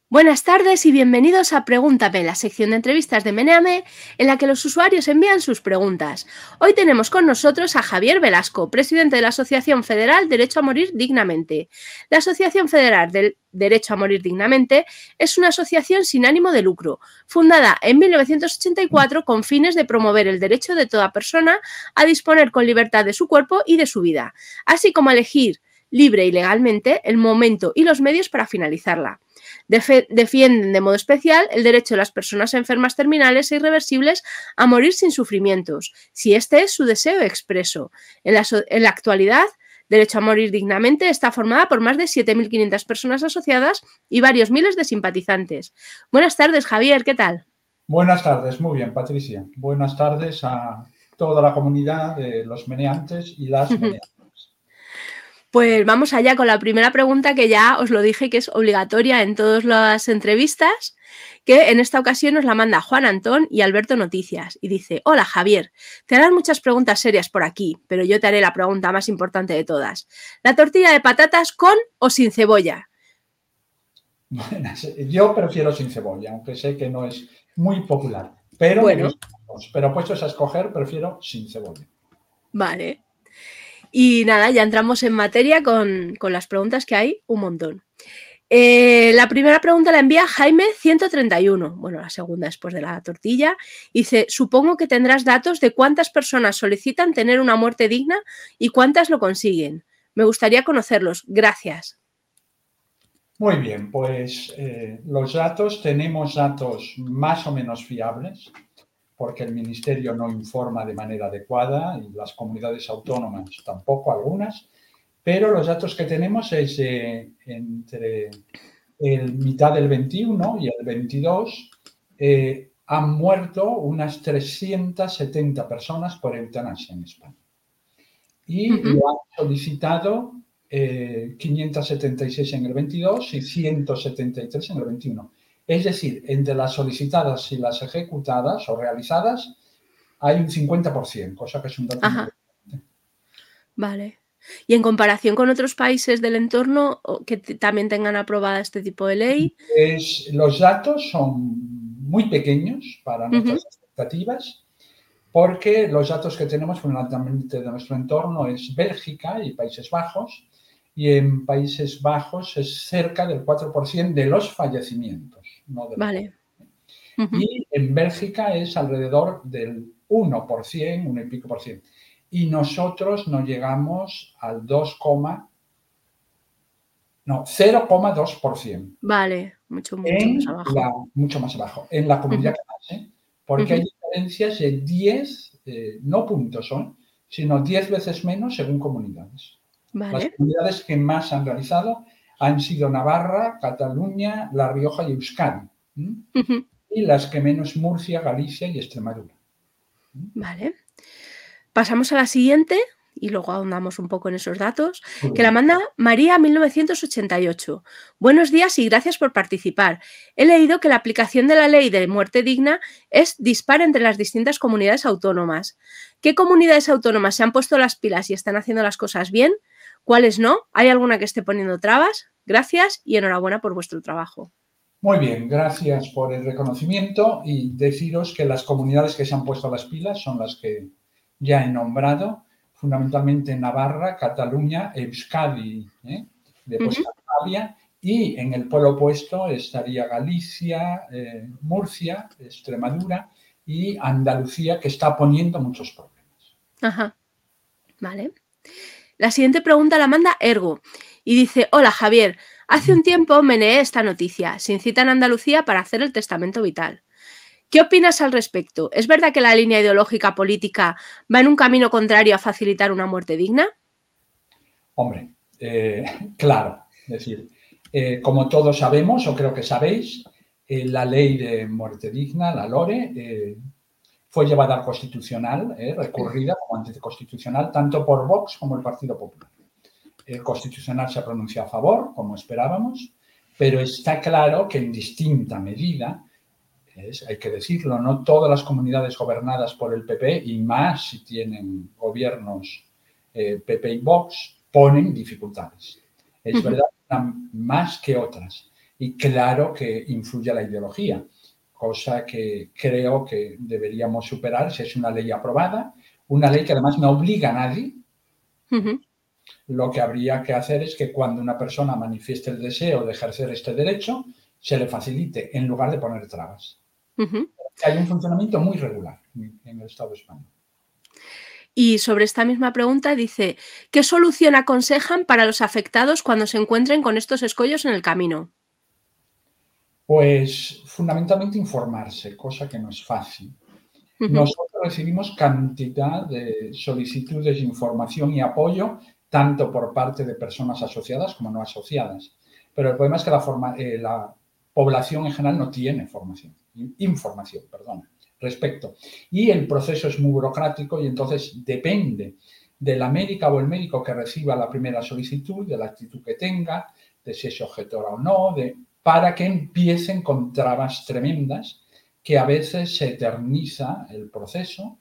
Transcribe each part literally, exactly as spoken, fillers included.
Buenas tardes y bienvenidos a Pregúntame, la sección de entrevistas de Meneame en la que los usuarios envían sus preguntas. Hoy tenemos con nosotros a Javier Velasco, presidente de la Asociación Federal Derecho a Morir Dignamente. La Asociación Federal del Derecho a Morir Dignamente es una asociación sin ánimo de lucro, fundada en mil novecientos ochenta y cuatro con fines de promover el derecho de toda persona a disponer con libertad de su cuerpo y de su vida, así como a elegir libre y legalmente el momento y los medios para finalizarla. Defienden de modo especial el derecho de las personas enfermas terminales e irreversibles a morir sin sufrimientos, si este es su deseo expreso. En la, so en la actualidad, Derecho a Morir Dignamente está formada por más de siete mil quinientas personas asociadas y varios miles de simpatizantes. Buenas tardes, Javier, ¿qué tal? Buenas tardes, muy bien, Patricia. Buenas tardes a toda la comunidad de los meneantes y las meneantes. Pues vamos allá con la primera pregunta, que ya os lo dije que es obligatoria en todas las entrevistas, que en esta ocasión nos la manda Juan Antón y Alberto Noticias, y dice: hola Javier, te harán muchas preguntas serias por aquí, pero yo te haré la pregunta más importante de todas. ¿La tortilla de patatas con o sin cebolla? Bueno, yo prefiero sin cebolla, aunque sé que no es muy popular, pero Bueno, me gustan los, pero puestos a escoger, prefiero sin cebolla. Vale. Y nada, ya entramos en materia con, con las preguntas, que hay un montón. Eh, la primera pregunta la envía Jaime ciento treinta y uno, bueno, la segunda después de la tortilla. Dice: supongo que tendrás datos de cuántas personas solicitan tener una muerte digna y cuántas lo consiguen. Me gustaría conocerlos. Gracias. Muy bien, pues eh, los datos, tenemos datos más o menos fiables, porque el Ministerio no informa de manera adecuada y las comunidades autónomas tampoco, algunas, pero los datos que tenemos es eh, entre el mitad del veintiuno y el veintidós eh, han muerto unas trescientas setenta personas por eutanasia en España. Y uh-huh. lo han solicitado eh, quinientas setenta y seis en el veintidós y ciento setenta y tres en el veintiuno. Es decir, entre las solicitadas y las ejecutadas o realizadas hay un cincuenta por ciento, cosa que es un dato muy importante. Vale. Y en comparación con otros países del entorno que también tengan aprobada este tipo de ley. Es, los datos son muy pequeños para nuestras uh-huh. expectativas, porque los datos que tenemos fundamentalmente de nuestro entorno es Bélgica y Países Bajos, y en Países Bajos es cerca del cuatro por ciento de los fallecimientos. No de los vale. Uh-huh. Y en Bélgica es alrededor del uno por ciento, uno y pico por ciento. Y nosotros no llegamos al dos, no, cero coma dos por ciento. Vale, mucho, mucho más abajo. La, mucho más abajo. En la comunidad uh-huh. canadiense, porque uh-huh. hay diferencias de diez, eh, no puntos son, sino diez veces menos según comunidades. Vale. Las comunidades que más han realizado han sido Navarra, Cataluña, La Rioja y Euskadi. ¿Mm? Uh-huh. Y las que menos Murcia, Galicia y Extremadura. ¿Mm? Vale. Pasamos a la siguiente y luego ahondamos un poco en esos datos, uh-huh. que la manda María mil novecientos ochenta y ocho. Buenos días y gracias por participar. He leído que la aplicación de la ley de muerte digna es dispar entre las distintas comunidades autónomas. ¿Qué comunidades autónomas se han puesto las pilas y están haciendo las cosas bien? ¿Cuáles no? ¿Hay alguna que esté poniendo trabas? Gracias y enhorabuena por vuestro trabajo. Muy bien, gracias por el reconocimiento y deciros que las comunidades que se han puesto las pilas son las que ya he nombrado, fundamentalmente Navarra, Cataluña, Euskadi, ¿eh? después uh-huh. Cantabria, y en el polo opuesto estaría Galicia, eh, Murcia, Extremadura y Andalucía, que está poniendo muchos problemas. Ajá, vale. La siguiente pregunta la manda Ergo y dice: hola Javier, hace un tiempo meneé esta noticia, se incita en Andalucía para hacer el testamento vital. ¿Qué opinas al respecto? ¿Es verdad que la línea ideológica política va en un camino contrario a facilitar una muerte digna? Hombre, eh, claro, es decir, eh, como todos sabemos, o creo que sabéis, eh, la ley de muerte digna, la LORE, eh, fue llevada al Constitucional, eh, recurrida como anticonstitucional, tanto por Vox como el Partido Popular. El Constitucional se pronunció a favor, como esperábamos, pero está claro que en distinta medida, es, hay que decirlo, no todas las comunidades gobernadas por el P P, y más si tienen gobiernos eh, P P y Vox, ponen dificultades. Es uh-huh. verdad, más que otras. Y claro que influye la ideología, cosa que creo que deberíamos superar si es una ley aprobada, una ley que además no obliga a nadie. Uh-huh. Lo que habría que hacer es que cuando una persona manifieste el deseo de ejercer este derecho, se le facilite en lugar de poner trabas. Uh-huh. Hay un funcionamiento muy regular en el Estado español. Y sobre esta misma pregunta dice, ¿qué solución aconsejan para los afectados cuando se encuentren con estos escollos en el camino? Pues fundamentalmente informarse, cosa que no es fácil. Uh-huh. Nosotros recibimos cantidad de solicitudes de información y apoyo, tanto por parte de personas asociadas como no asociadas. Pero el problema es que la, forma, eh, la población en general no tiene formación, información, perdón, respecto. Y el proceso es muy burocrático y entonces depende de la médica o el médico que reciba la primera solicitud, de la actitud que tenga, de si es objetora o no, de, para que empiecen con trabas tremendas, que a veces se eterniza el proceso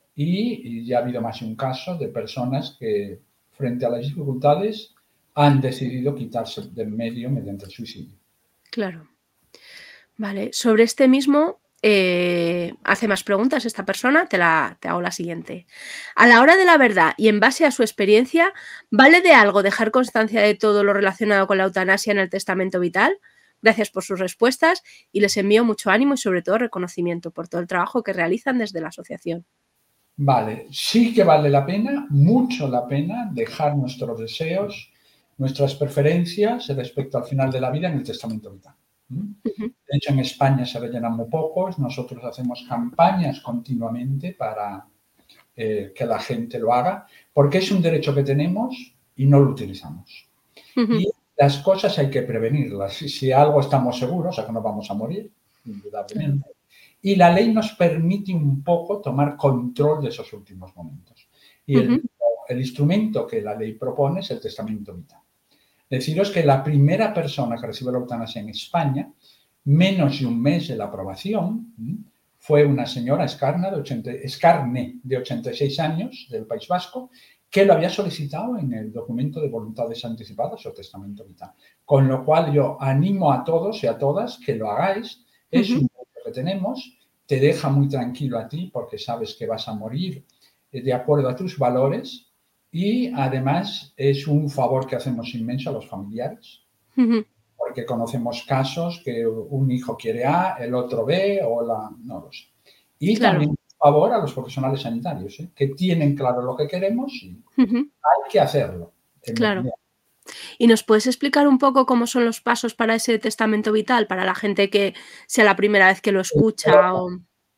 y, y ya ha habido más de un caso de personas que frente a las dificultades han decidido quitarse del medio mediante el suicidio. Claro. Vale, sobre este mismo eh, hace más preguntas esta persona, te, la, te hago la siguiente. A la hora de la verdad y en base a su experiencia, ¿vale de algo dejar constancia de todo lo relacionado con la eutanasia en el testamento vital? Gracias por sus respuestas y les envío mucho ánimo y sobre todo reconocimiento por todo el trabajo que realizan desde la asociación. Vale, sí que vale la pena, mucho la pena, dejar nuestros deseos, nuestras preferencias respecto al final de la vida en el testamento vital. Uh-huh. De hecho, en España se rellenan muy pocos, nosotros hacemos campañas continuamente para eh, que la gente lo haga, porque es un derecho que tenemos y no lo utilizamos. Uh-huh. Y las cosas hay que prevenirlas. Si, si algo estamos seguros, o sea que no vamos a morir, indudablemente. Uh-huh. Y la ley nos permite un poco tomar control de esos últimos momentos. Y el, uh-huh. el instrumento que la ley propone es el testamento vital. Deciros que la primera persona que recibe la eutanasia en España, menos de un mes de la aprobación, fue una señora Escarna de ochenta, Escarne, de ochenta y seis años, del País Vasco, que lo había solicitado en el documento de voluntades anticipadas o testamento vital. Con lo cual yo animo a todos y a todas que lo hagáis. Es uh-huh. un derecho que tenemos, te deja muy tranquilo a ti porque sabes que vas a morir de acuerdo a tus valores y además es un favor que hacemos inmenso a los familiares. Uh-huh. Porque conocemos casos que un hijo quiere A, el otro B o la... no lo sé. Y claro. También un favor a los profesionales sanitarios, ¿eh? Que tienen claro lo que queremos y uh-huh. hay que hacerlo. Claro. ¿Y nos puedes explicar un poco cómo son los pasos para ese testamento vital, para la gente que sea la primera vez que lo escucha? O...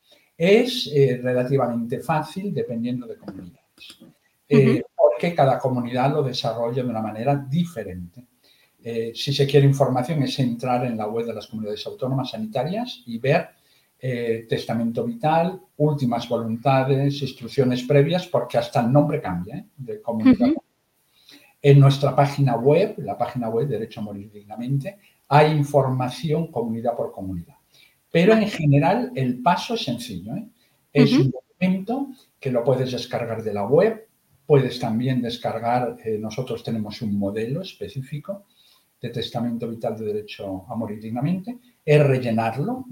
Es eh, relativamente fácil dependiendo de comunidades, eh, uh-huh. porque cada comunidad lo desarrolla de una manera diferente. Eh, si se quiere información es entrar en la web de las comunidades autónomas sanitarias y ver eh, testamento vital, últimas voluntades, instrucciones previas, porque hasta el nombre cambia ¿eh? de comunidad. Uh-huh. En nuestra página web, la página web Derecho a Morir Dignamente, hay información comunidad por comunidad. Pero en general el paso es sencillo. ¿eh? Es uh-huh. un documento que lo puedes descargar de la web, puedes también descargar, eh, nosotros tenemos un modelo específico de testamento vital de derecho a morir dignamente, es rellenarlo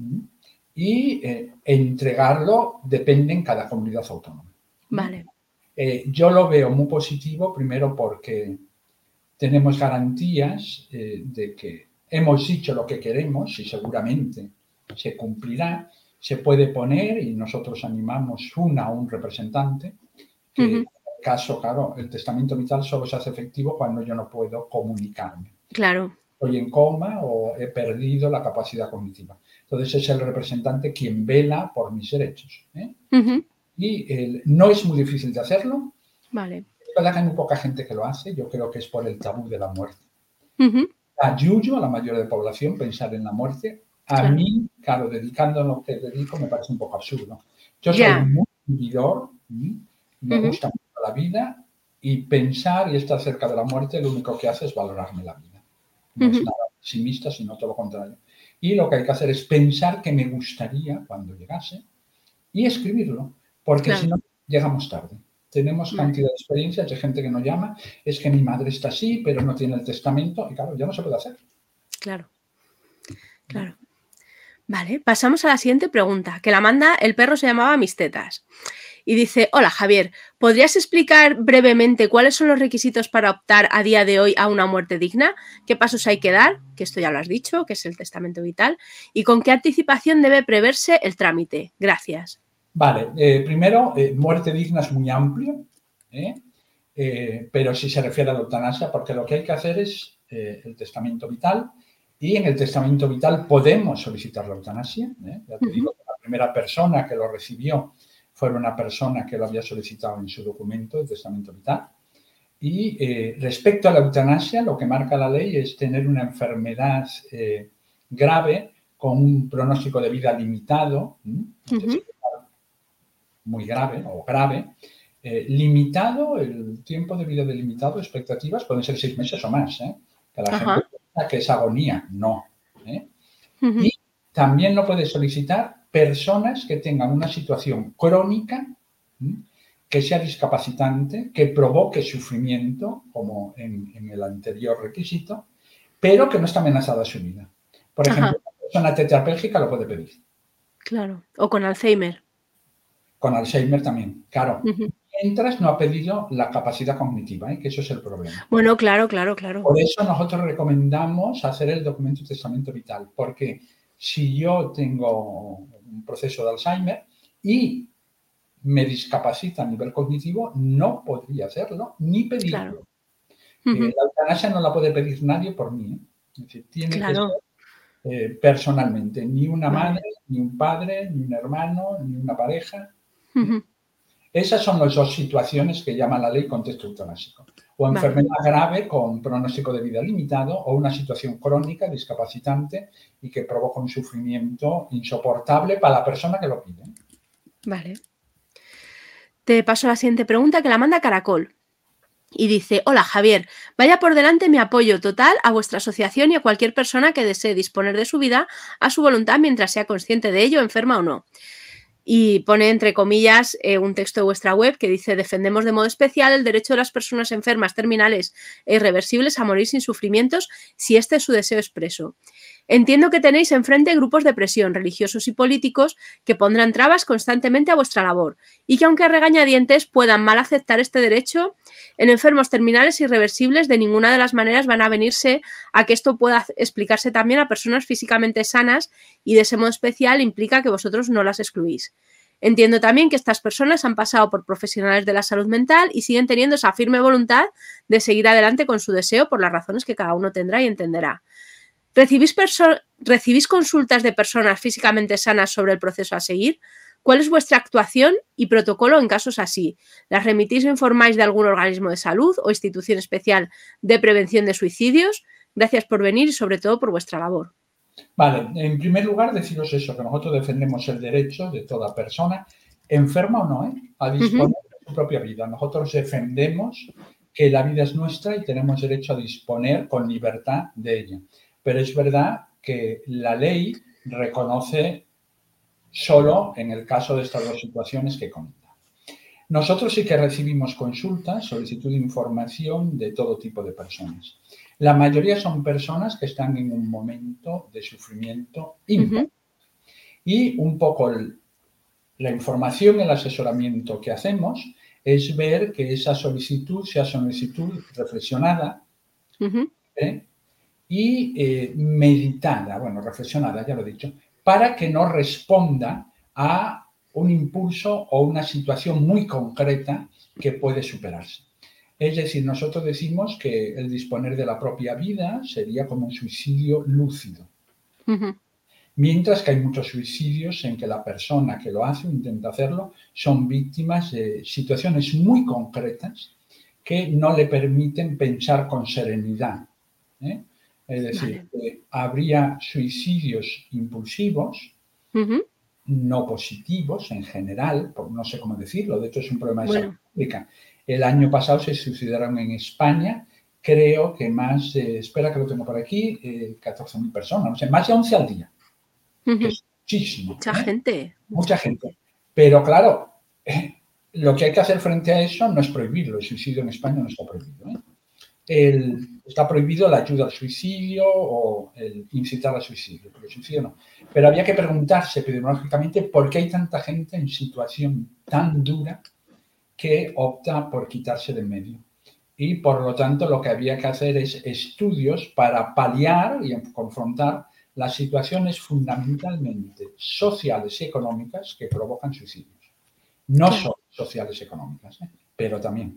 y eh, entregarlo, depende en cada comunidad autónoma. Vale. Eh, yo lo veo muy positivo, primero porque tenemos garantías eh, de que hemos dicho lo que queremos y seguramente se cumplirá. Se puede poner y nosotros animamos una o un representante que uh-huh. en el caso, claro, el testamento vital solo se hace efectivo cuando yo no puedo comunicarme. Claro. Estoy en coma o he perdido la capacidad cognitiva. Entonces es el representante quien vela por mis derechos. ¿eh? Uh-huh. Y el, no es muy difícil de hacerlo. Vale. Es verdad que hay muy poca gente que lo hace. Yo creo que es por el tabú de la muerte. Uh-huh. Ayudo a la mayoría de la población pensar en la muerte. A claro. mí, claro, dedicando lo que dedico me parece un poco absurdo. Yo soy yeah. muy vividor, me uh-huh. gusta mucho la vida y pensar y estar cerca de la muerte lo único que hace es valorarme la vida. No uh-huh. es nada pesimista, sino todo lo contrario. Y lo que hay que hacer es pensar que me gustaría cuando llegase y escribirlo, porque claro. si no, llegamos tarde. Tenemos uh-huh. cantidad de experiencias de gente que nos llama, es que mi madre está así, pero no tiene el testamento, y claro, ya no se puede hacer. Claro. Claro. Vale, pasamos a la siguiente pregunta, que la manda El perro se llamaba Mis tetas. Y dice, hola Javier, ¿podrías explicar brevemente cuáles son los requisitos para optar a día de hoy a una muerte digna? ¿Qué pasos hay que dar? Que esto ya lo has dicho, que es el testamento vital. ¿Y con qué anticipación debe preverse el trámite? Gracias. Vale, eh, primero, eh, muerte digna es muy amplio, ¿eh? Eh, pero si se refiere a la eutanasia, porque lo que hay que hacer es eh, el testamento vital, y en el testamento vital podemos solicitar la eutanasia. ¿eh? Ya te uh-huh. digo que la primera persona que lo recibió fue una persona que lo había solicitado en su documento de testamento vital. Y eh, respecto a la eutanasia, lo que marca la ley es tener una enfermedad eh, grave con un pronóstico de vida limitado, uh-huh. muy grave o grave, eh, limitado, el tiempo de vida delimitado, expectativas, pueden ser seis meses o más, ¿eh? Que la Ajá. gente piensa que es agonía, no. ¿eh? Uh-huh. Y también lo puede solicitar personas que tengan una situación crónica, ¿eh? que sea discapacitante, que provoque sufrimiento, como en, en el anterior requisito, pero que no está amenazada su vida. Por ejemplo, Ajá. una persona tetrapléjica lo puede pedir. Claro, o con Alzheimer. Con Alzheimer también, claro. Uh-huh. Mientras no ha pedido la capacidad cognitiva, ¿eh? Que eso es el problema. Bueno, claro, claro, claro. Por eso nosotros recomendamos hacer el documento de testamento vital, porque si yo tengo un proceso de Alzheimer y me discapacita a nivel cognitivo, no podría hacerlo ni pedirlo. Claro. Uh-huh. eh, la eutanasia no la puede pedir nadie por mí. ¿eh? Es decir, tiene claro. que ser eh, personalmente, ni una vale. madre, ni un padre, ni un hermano, ni una pareja. Uh-huh. Esas son las dos situaciones que llama la ley contexto eutanásico. O enfermedad vale. grave con pronóstico de vida limitado o una situación crónica, discapacitante y que provoca un sufrimiento insoportable para la persona que lo pide. Vale. Te paso a la siguiente pregunta que la manda Caracol. Y dice, hola Javier, vaya por delante mi apoyo total a vuestra asociación y a cualquier persona que desee disponer de su vida a su voluntad mientras sea consciente de ello, enferma o no. Y pone entre comillas eh, un texto de vuestra web que dice defendemos de modo especial el derecho de las personas enfermas, terminales e irreversibles a morir sin sufrimientos si este es su deseo expreso. Entiendo que tenéis enfrente grupos de presión religiosos y políticos que pondrán trabas constantemente a vuestra labor y que aunque a regañadientes puedan mal aceptar este derecho, en enfermos terminales irreversibles de ninguna de las maneras van a venirse a que esto pueda explicarse también a personas físicamente sanas y de ese modo especial implica que vosotros no las excluís. Entiendo también que estas personas han pasado por profesionales de la salud mental y siguen teniendo esa firme voluntad de seguir adelante con su deseo por las razones que cada uno tendrá y entenderá. ¿Recibís, perso- ¿Recibís consultas de personas físicamente sanas sobre el proceso a seguir? ¿Cuál es vuestra actuación y protocolo en casos así? ¿Las remitís o informáis de algún organismo de salud o institución especial de prevención de suicidios? Gracias por venir y sobre todo por vuestra labor. Vale, en primer lugar deciros eso, que nosotros defendemos el derecho de toda persona, enferma o no, ¿eh? a disponer uh-huh. de su propia vida. Nosotros defendemos que la vida es nuestra y tenemos derecho a disponer con libertad de ella. Pero es verdad que la ley reconoce solo en el caso de estas dos situaciones que comenta. Nosotros sí que recibimos consultas, solicitud de información de todo tipo de personas. La mayoría son personas que están en un momento de sufrimiento importante. Uh-huh. Y un poco el, la información, el asesoramiento que hacemos es ver que esa solicitud sea solicitud reflexionada, uh-huh. ¿eh? y eh, meditada, bueno, reflexionada, ya lo he dicho, para que no responda a un impulso o una situación muy concreta que puede superarse. Es decir, nosotros decimos que el disponer de la propia vida sería como un suicidio lúcido. Uh-huh. Mientras que hay muchos suicidios en que la persona que lo hace o intenta hacerlo son víctimas de situaciones muy concretas que no le permiten pensar con serenidad, ¿eh? Es decir, vale. que habría suicidios impulsivos, uh-huh. no positivos en general, no sé cómo decirlo, de hecho es un problema de bueno. salud pública. El año pasado se suicidaron en España, creo que más, eh, espera que lo tengo por aquí, eh, catorce mil personas, no sé, más de once al día. Uh-huh. Que es muchísimo. Mucha ¿eh? gente. Mucha gente. gente. Pero claro, eh, lo que hay que hacer frente a eso no es prohibirlo, el suicidio en España no está prohibido. ¿eh? el, está prohibido la ayuda al suicidio o el incitar al suicidio, porque el suicidio no. Pero había que preguntarse epidemiológicamente por qué hay tanta gente en situación tan dura que opta por quitarse de en medio. Y por lo tanto lo que había que hacer es estudios para paliar y confrontar las situaciones fundamentalmente sociales y económicas que provocan suicidios. No Claro. solo sociales y económicas, ¿eh? Pero también.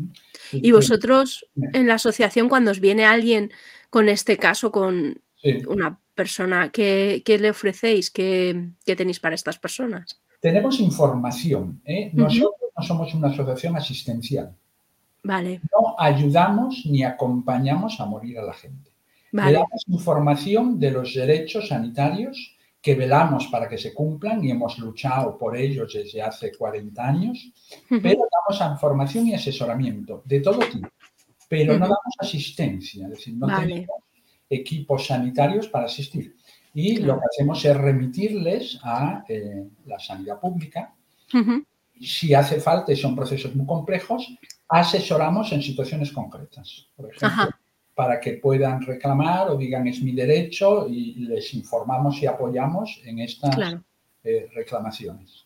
Y vosotros en la asociación, cuando os viene alguien con este caso, con Sí. una persona, ¿qué, qué le ofrecéis? ¿Qué, qué tenéis para estas personas? Tenemos información, ¿eh? Nosotros uh-huh. no somos una asociación asistencial. Vale. No ayudamos ni acompañamos a morir a la gente. Vale. Le damos información de los derechos sanitarios que velamos para que se cumplan y hemos luchado por ellos desde hace cuarenta años, uh-huh. pero damos información y asesoramiento de todo tipo, pero uh-huh. no damos asistencia, es decir, no vale. tenemos equipos sanitarios para asistir. Y claro. lo que hacemos es remitirles a eh, la sanidad pública. Uh-huh. Si hace falta y son procesos muy complejos, asesoramos en situaciones concretas. Por ejemplo, Ajá. para que puedan reclamar o digan es mi derecho y les informamos y apoyamos en estas claro. eh, reclamaciones.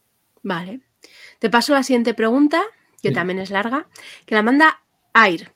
Vale. Te paso la siguiente pregunta, que sí. también es larga, que la manda Air.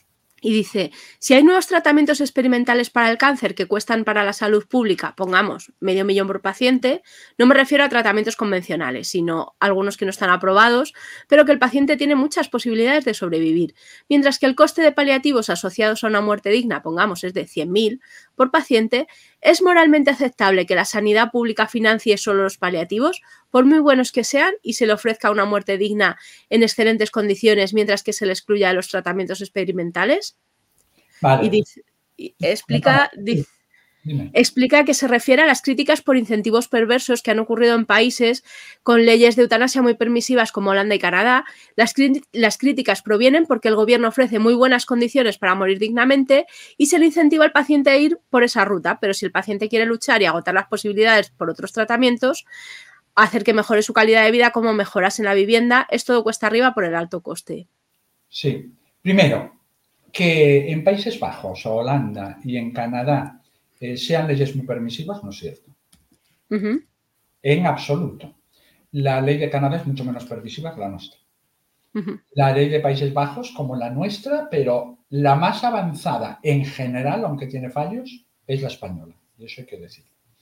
Y dice, si hay nuevos tratamientos experimentales para el cáncer que cuestan para la salud pública, pongamos, medio millón por paciente, no me refiero a tratamientos convencionales, sino algunos que no están aprobados, pero que el paciente tiene muchas posibilidades de sobrevivir, mientras que el coste de paliativos asociados a una muerte digna, pongamos, es de cien mil por paciente, ¿es moralmente aceptable que la sanidad pública financie solo los paliativos, por muy buenos que sean, y se le ofrezca una muerte digna en excelentes condiciones, mientras que se le excluya de los tratamientos experimentales? Vale. Y dice, y explica, dice, explica que se refiere a las críticas por incentivos perversos que han ocurrido en países con leyes de eutanasia muy permisivas como Holanda y Canadá. Las, las críticas provienen porque el gobierno ofrece muy buenas condiciones para morir dignamente y se le incentiva al paciente a ir por esa ruta, pero si el paciente quiere luchar y agotar las posibilidades por otros tratamientos, hacer que mejore su calidad de vida como mejoras en la vivienda, es todo cuesta arriba por el alto coste. Sí. Primero, que en Países Bajos, o Holanda y en Canadá eh, sean leyes muy permisivas, no es cierto. Uh-huh. En absoluto. La ley de Canadá es mucho menos permisiva que la nuestra. Uh-huh. La ley de Países Bajos como la nuestra, pero la más avanzada en general, aunque tiene fallos, es la española. Y eso hay que decir.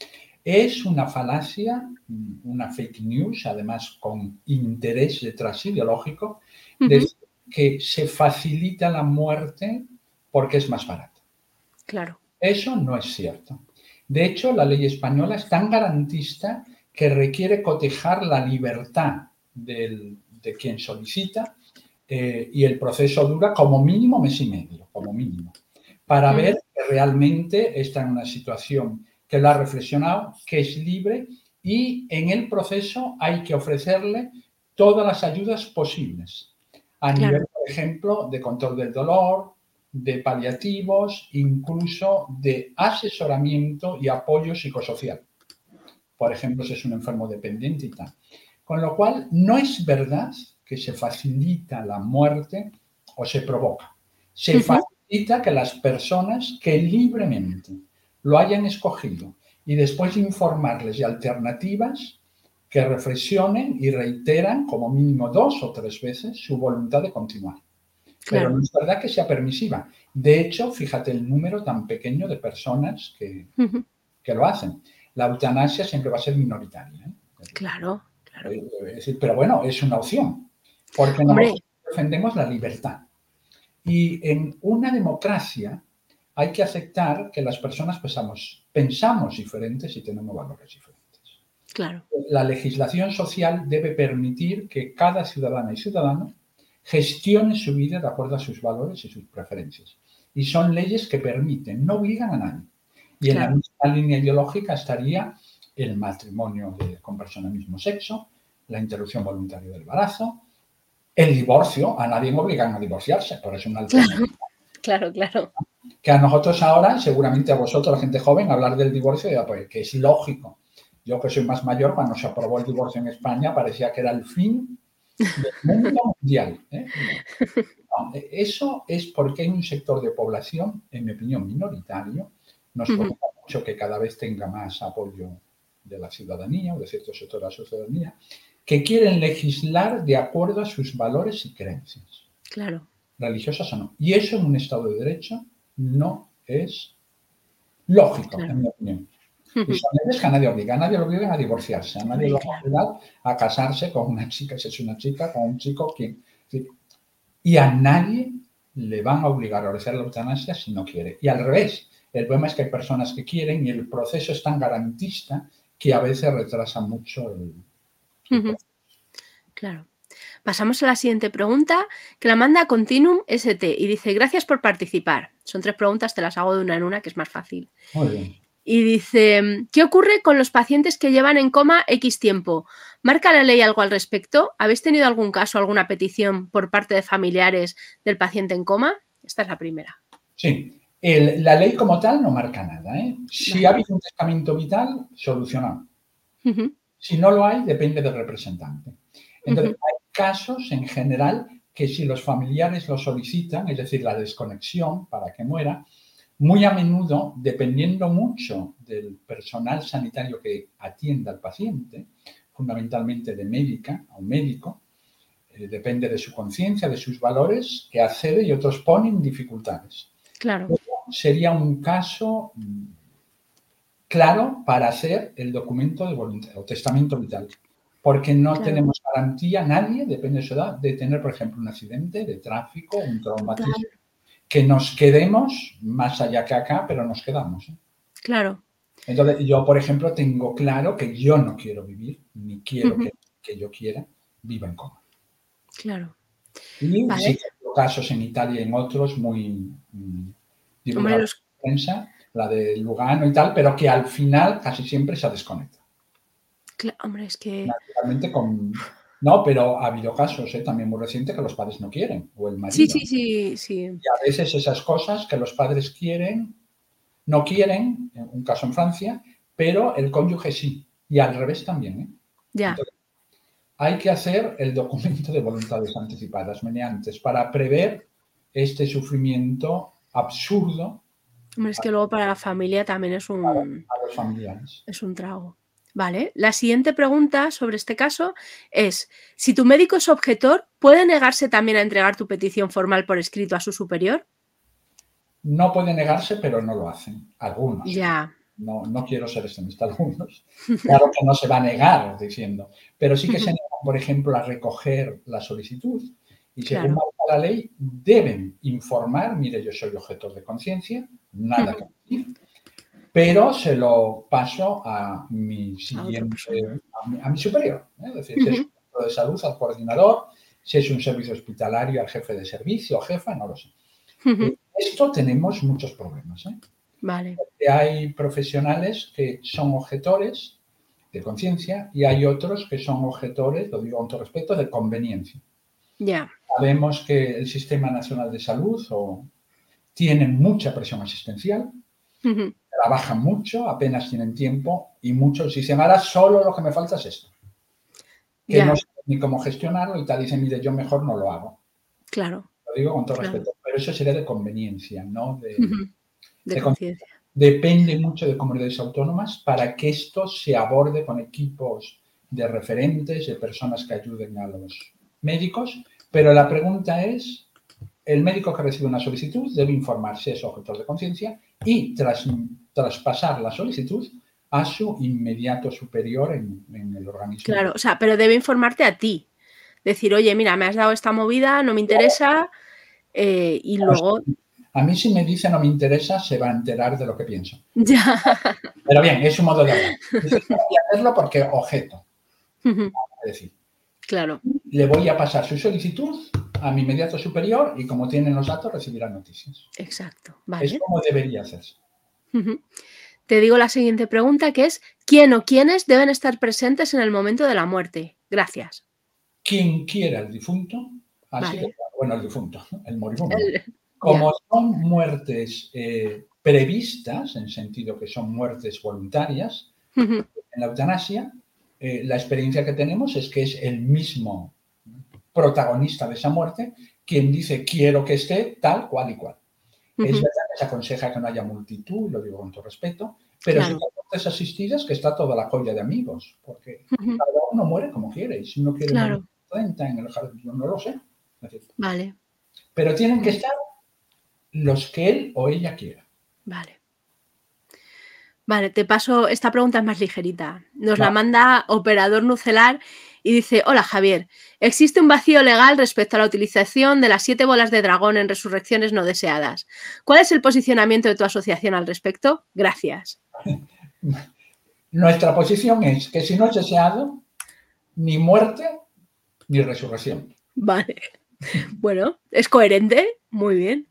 Es una falacia, una fake news, además con interés detrás ideológico, uh-huh. de que se facilita la muerte porque es más barato. Claro. Eso no es cierto. De hecho, la ley española es tan garantista que requiere cotejar la libertad del, de quien solicita eh, y el proceso dura como mínimo mes y medio, como mínimo, para uh-huh. ver que realmente está en una situación que lo ha reflexionado, que es libre y en el proceso hay que ofrecerle todas las ayudas posibles. A claro. nivel, por ejemplo, de control del dolor, de paliativos, incluso de asesoramiento y apoyo psicosocial. Por ejemplo, si es un enfermo dependiente y tal. Con lo cual, no es verdad que se facilita la muerte o se provoca. Se uh-huh. facilita que las personas que libremente lo hayan escogido y después de informarles de alternativas, que reflexionen y reiteran como mínimo dos o tres veces su voluntad de continuar. Claro. Pero no es verdad que sea permisiva. De hecho, fíjate el número tan pequeño de personas que, uh-huh. que lo hacen. La eutanasia siempre va a ser minoritaria. ¿eh? Claro, claro. Es decir, pero bueno, es una opción. Porque Hombre. nosotros defendemos la libertad. Y en una democracia hay que aceptar que las personas pensamos, pensamos diferentes y tenemos valores diferentes. Claro. La legislación social debe permitir que cada ciudadana y ciudadano gestione su vida de acuerdo a sus valores y sus preferencias. Y son leyes que permiten, no obligan a nadie. Y claro. en la misma línea ideológica estaría el matrimonio de, con personas del mismo sexo, la interrupción voluntaria del embarazo, el divorcio. A nadie obligan a divorciarse, por eso una alternativa. Claro, claro. Que a nosotros ahora, seguramente a vosotros, la gente joven, hablar del divorcio, ya, pues, que es lógico. Yo que soy más mayor, cuando se aprobó el divorcio en España, parecía que era el fin del mundo mundial. ¿eh? No, eso es porque hay un sector de población, en mi opinión, minoritario. Nos Ujú. preocupa mucho que cada vez tenga más apoyo de la ciudadanía o de ciertos sectores de la ciudadanía, que quieren legislar de acuerdo a sus valores y creencias, Claro. religiosas o no. Y eso en un Estado de Derecho no es lógico, Claro. en mi opinión. Y Ujú. son leyes que a nadie obliga, a nadie lo obliga a divorciarse, a nadie Hombre, lo claro. obliga a casarse con una chica, si es una chica, con un chico, quien... Y a nadie le van a obligar a realizar la eutanasia si no quiere. Y al revés, el problema es que hay personas que quieren y el proceso es tan garantista que a veces retrasa mucho el, el Ujú. proceso. Claro. Pasamos a la siguiente pregunta, que la manda Continuum S T y dice, gracias por participar. Son tres preguntas, te las hago de una en una, que es más fácil. Muy bien. Y dice, ¿qué ocurre con los pacientes que llevan en coma X tiempo? ¿Marca la ley algo al respecto? ¿Habéis tenido algún caso, alguna petición por parte de familiares del paciente en coma? Esta es la primera. Sí, el, la ley como tal no marca nada, ¿eh? Si Vale. ha habido un testamento vital, solucionado. Ujú. Si no lo hay, depende del representante. Entonces, Ujú. hay casos en general que si los familiares lo solicitan, es decir, la desconexión para que muera, muy a menudo, dependiendo mucho del personal sanitario que atienda al paciente, fundamentalmente de médica o médico, eh, depende de su conciencia, de sus valores, que accede y otros ponen dificultades. Claro. Pero sería un caso mm, claro para hacer el documento de voluntad o testamento vital, porque no Claro. tenemos garantía, nadie, depende de su edad, de tener, por ejemplo, un accidente de tráfico, un Total. traumatismo, que nos quedemos más allá que acá, pero nos quedamos, ¿eh? Claro. Entonces, yo, por ejemplo, tengo claro que yo no quiero vivir, ni quiero Ujú. que, que yo quiera, viva en coma. Claro. Y Vale. sí que hay casos en Italia y en otros muy mm, Hombre, divulgados los... en la prensa, la de Lugano y tal, pero que al final casi siempre se desconecta. Cla- Hombre, es que... Naturalmente con... No, pero ha habido casos, ¿eh? También muy recientes, que los padres no quieren, o el Sí, marido. sí, sí, sí. Y a veces esas cosas que los padres quieren, no quieren, en un caso en Francia, pero el cónyuge sí. Y al revés también, ¿eh? Ya. Entonces, hay que hacer el documento de voluntades anticipadas, meneantes, para prever este sufrimiento absurdo Hombre, es que luego para la familia también es un, a los familiares. es un trago. Vale. La siguiente pregunta sobre este caso es, si tu médico es objetor, ¿puede negarse también a entregar tu petición formal por escrito a su superior? No puede negarse, pero no lo hacen. Algunos. Ya. No, no quiero ser extremista, algunos. Claro que no se va a negar diciendo, pero sí que se negan, por ejemplo, a recoger la solicitud y según Claro. marca la ley deben informar, mire, yo soy objetor de conciencia, nada que decir, pero se lo paso a mi A otra siguiente, persona. a mi, a mi superior. ¿eh? Es decir, si es un centro de salud, al coordinador, si es un servicio hospitalario, al jefe de servicio o jefa, no lo sé. Eh, Esto tenemos muchos problemas, ¿eh? Vale. Hay profesionales que son objetores de conciencia y hay otros que son objetores, lo digo con todo respeto, de conveniencia. Ya. Sabemos que el Sistema Nacional de Salud o, tiene mucha presión asistencial, Ujú. trabajan mucho, apenas tienen tiempo y muchos dicen, ahora solo lo que me falta es esto, que no Ya. sé ni cómo gestionarlo y tal, dicen, mire, yo mejor no lo hago. Claro. Lo digo con todo Claro. respeto, pero eso sería de conveniencia, no de, Ujú. De de conciencia. Depende mucho de comunidades autónomas para que esto se aborde con equipos de referentes, de personas que ayuden a los médicos, pero la pregunta es, el médico que recibe una solicitud debe informar si es objetor de conciencia y tras, traspasar la solicitud a su inmediato superior en, en el organismo. Claro, o sea, pero debe informarte a ti. Decir, oye, mira, me has dado esta movida, no me interesa, eh, y luego... A mí si me dice no me interesa, se va a enterar de lo que pienso. Ya. Pero bien, es un modo de hablar. Dice, no voy a hacerlo porque objeto. Es decir, Claro. le voy a pasar su solicitud a mi inmediato superior y como tienen los datos recibirá noticias. Exacto. Es Vale. como debería hacerse. Ujú. Te digo la siguiente pregunta, que es, ¿quién o quiénes deben estar presentes en el momento de la muerte? Gracias. Quien quiera el difunto, así de Vale. claro, bueno, el difunto, el moribundo. El- Como Ya. son muertes eh, previstas, en sentido que son muertes voluntarias, Ujú. en la eutanasia, eh, la experiencia que tenemos es que es el mismo protagonista de esa muerte quien dice quiero que esté tal, cual y cual. Uh-huh. Es verdad que se aconseja que no haya multitud, lo digo con todo respeto, pero Claro. si hay muertes asistidas que está toda la colla de amigos, porque Uh-huh. cada uno muere como quiere, y si uno quiere Claro. morir treinta en el jardín, yo no lo sé. Es decir, Vale. pero tienen que Vale. estar los que él o ella quiera. Vale. Vale, te paso, esta pregunta es más ligerita. Nos la Vale. manda Operador Nucelar y dice: hola Javier, ¿existe un vacío legal respecto a la utilización de las siete bolas de dragón en resurrecciones no deseadas? ¿Cuál es el posicionamiento de tu asociación al respecto? Gracias. Nuestra posición es que si no es deseado, ni muerte ni resurrección. Vale. Bueno, es coherente. Muy bien.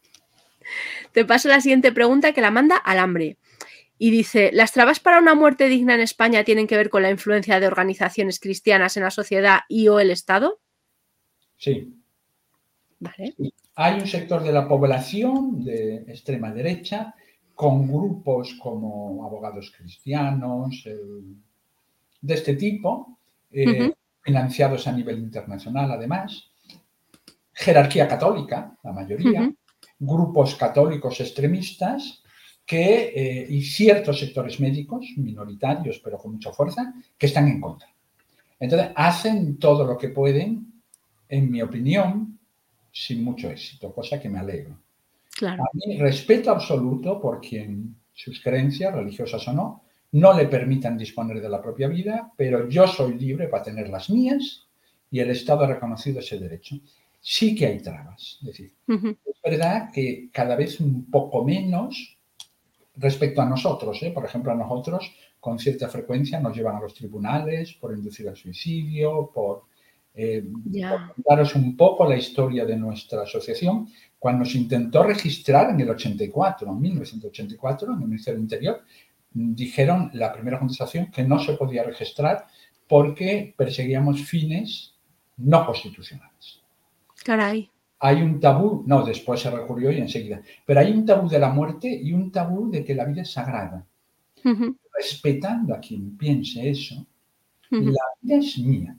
Te paso la siguiente pregunta, que la manda Alambre. Y dice: ¿las trabas para una muerte digna en España tienen que ver con la influencia de organizaciones cristianas en la sociedad y o el Estado? Sí. Vale. Sí. Hay un sector de la población de extrema derecha con grupos como abogados cristianos, eh, de este tipo, eh, Uh-huh. financiados a nivel internacional además, jerarquía católica, la mayoría, Uh-huh. grupos católicos extremistas que, eh, y ciertos sectores médicos, minoritarios pero con mucha fuerza, que están en contra. Entonces, hacen todo lo que pueden, en mi opinión, sin mucho éxito, cosa que me alegro. Claro. A mí, respeto absoluto por quien sus creencias, religiosas o no, no le permitan disponer de la propia vida, pero yo soy libre para tener las mías y el Estado ha reconocido ese derecho. Sí que hay trabas. Es decir, uh-huh. es verdad que cada vez un poco menos respecto a nosotros, ¿eh? Por ejemplo, a nosotros con cierta frecuencia nos llevan a los tribunales por inducir al suicidio, por, eh, Ya. por contaros un poco la historia de nuestra asociación. Cuando se intentó registrar en el ochenta y cuatro, en mil novecientos ochenta y cuatro, en el Ministerio del Interior, dijeron la primera contestación que no se podía registrar porque perseguíamos fines no constitucionales. Caray. Hay un tabú, no, después se recurrió y enseguida, pero hay un tabú de la muerte y un tabú de que la vida es sagrada. Uh-huh. Respetando a quien piense eso, uh-huh. la vida es mía.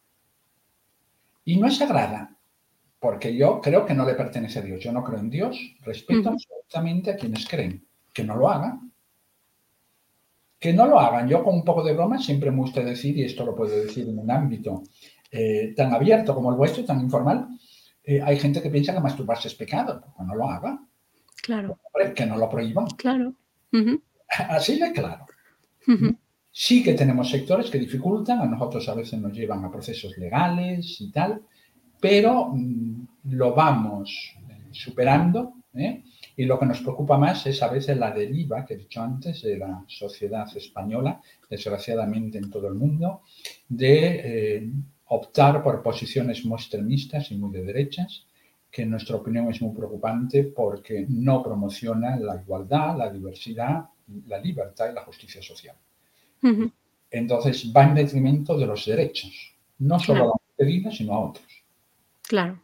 Y no es sagrada, porque yo creo que no le pertenece a Dios. Yo no creo en Dios, respeto uh-huh. absolutamente a quienes creen. Que no lo hagan. Que no lo hagan. Yo con un poco de broma siempre me gusta decir, y esto lo puedo decir en un ámbito eh, tan abierto como el vuestro, tan informal, eh, hay gente que piensa que masturbarse es pecado. Pues no lo haga. Claro. Que no lo prohíban. Claro. Uh-huh. Así de claro. Uh-huh. Sí que tenemos sectores que dificultan, a nosotros a veces nos llevan a procesos legales y tal, pero mmm, lo vamos superando, ¿eh? Y lo que nos preocupa más es a veces la deriva, que he dicho antes, de la sociedad española, desgraciadamente en todo el mundo, de eh, optar por posiciones muy extremistas y muy de derechas, que en nuestra opinión es muy preocupante porque no promociona la igualdad, la diversidad, la libertad y la justicia social. Uh-huh. Entonces va en detrimento de los derechos, no solo claro. a la muerte digna, sino a otros. Claro.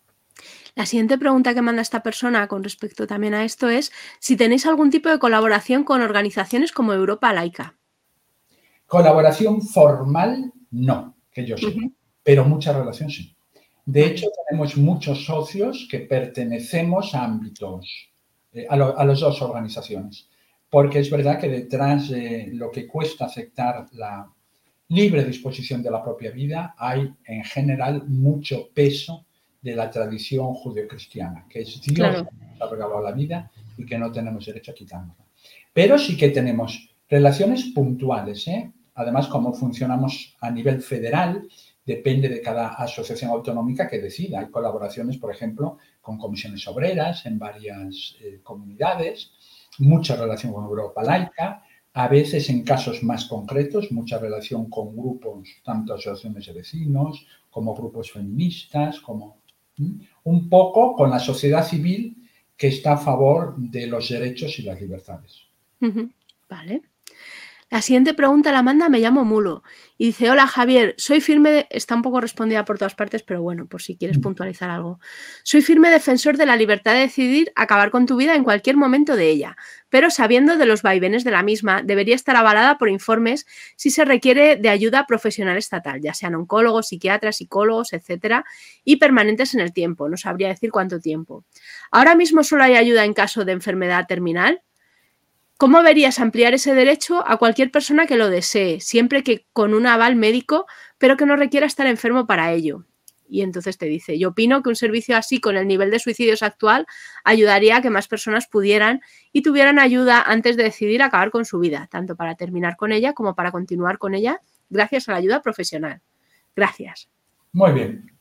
La siguiente pregunta que manda esta persona con respecto también a esto es si tenéis algún tipo de colaboración con organizaciones como Europa Laica. Colaboración formal, no, que yo sepa, uh-huh. pero mucha relación sí. De vale. hecho, tenemos muchos socios que pertenecemos a ámbitos, eh, a, lo, a las dos organizaciones, porque es verdad que detrás de lo que cuesta aceptar la libre disposición de la propia vida hay en general mucho peso de la tradición judeocristiana, que es Dios claro. que nos ha regalado la vida y que no tenemos derecho a quitárnosla. Pero sí que tenemos relaciones puntuales, ¿eh? Además, como funcionamos a nivel federal, depende de cada asociación autonómica que decida. Hay colaboraciones, por ejemplo, con comisiones obreras en varias eh, comunidades, mucha relación con Europa Laica, a veces en casos más concretos, mucha relación con grupos, tanto asociaciones de vecinos, como grupos feministas, como ¿m? un poco con la sociedad civil que está a favor de los derechos y las libertades. Uh-huh. Vale. La siguiente pregunta la manda Me llamo Mulo y dice, hola Javier, soy firme, de... está un poco respondida por todas partes, pero bueno, por si quieres puntualizar algo. Soy firme defensor de la libertad de decidir acabar con tu vida en cualquier momento de ella, pero sabiendo de los vaivenes de la misma, debería estar avalada por informes si se requiere de ayuda profesional estatal, ya sean oncólogos, psiquiatras, psicólogos, etcétera, y permanentes en el tiempo, no sabría decir cuánto tiempo. Ahora mismo solo hay ayuda en caso de enfermedad terminal. ¿Cómo verías ampliar ese derecho a cualquier persona que lo desee, siempre que con un aval médico, pero que no requiera estar enfermo para ello? Y entonces te dice, yo opino que un servicio así con el nivel de suicidios actual ayudaría a que más personas pudieran y tuvieran ayuda antes de decidir acabar con su vida, tanto para terminar con ella como para continuar con ella gracias a la ayuda profesional. Gracias. Muy bien.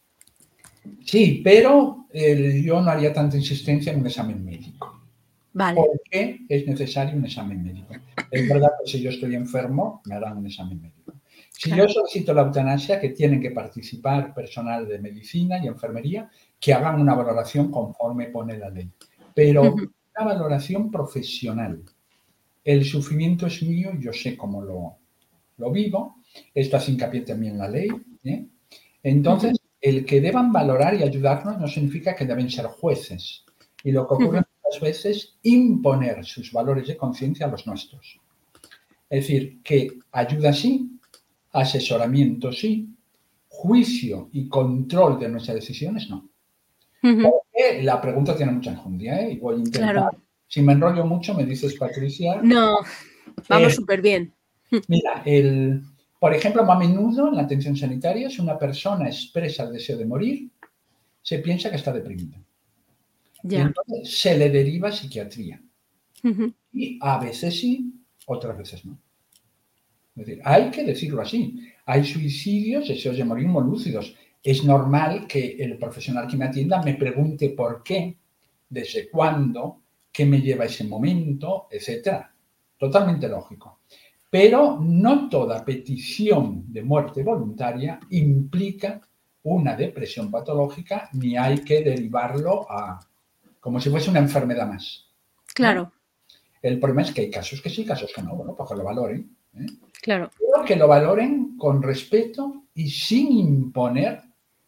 Sí, pero eh, yo no haría tanta insistencia en un examen médico. Vale. ¿Por qué es necesario un examen médico? Es verdad que si yo estoy enfermo, me harán un examen médico. Si claro. yo solicito la eutanasia, que tienen que participar personal de medicina y enfermería, que hagan una valoración conforme pone la ley. Pero uh-huh. una valoración profesional. El sufrimiento es mío, yo sé cómo lo, lo vivo. Esto hace hincapié también en la ley. ¿eh? Entonces, uh-huh. el que deban valorar y ayudarnos no significa que deben ser jueces. Y lo que ocurre uh-huh. muchas veces, imponer sus valores de conciencia a los nuestros. Es decir, que ayuda sí, asesoramiento sí, juicio y control de nuestras decisiones no. Uh-huh. Porque la pregunta tiene mucha enjundia, ¿eh? Y voy a intentar. Claro. Si me enrollo mucho, me dices, Patricia. No, vamos eh, súper bien. Mira, el, por ejemplo, a menudo en la atención sanitaria, si una persona expresa el deseo de morir, se piensa que está deprimida. Ya. Y entonces se le deriva a psiquiatría. Uh-huh. Y a veces sí, otras veces no. Es decir, hay que decirlo así. Hay suicidios, deseos de morir muy lúcidos. Es normal que el profesional que me atienda me pregunte por qué, desde cuándo, qué me lleva a ese momento, etcétera. Totalmente lógico. Pero no toda petición de muerte voluntaria implica una depresión patológica, ni hay que derivarlo a como si fuese una enfermedad más. Claro. ¿no? El problema es que hay casos que sí, casos que no, bueno, pues que lo valoren. ¿eh? Claro. Pero que lo valoren con respeto y sin imponer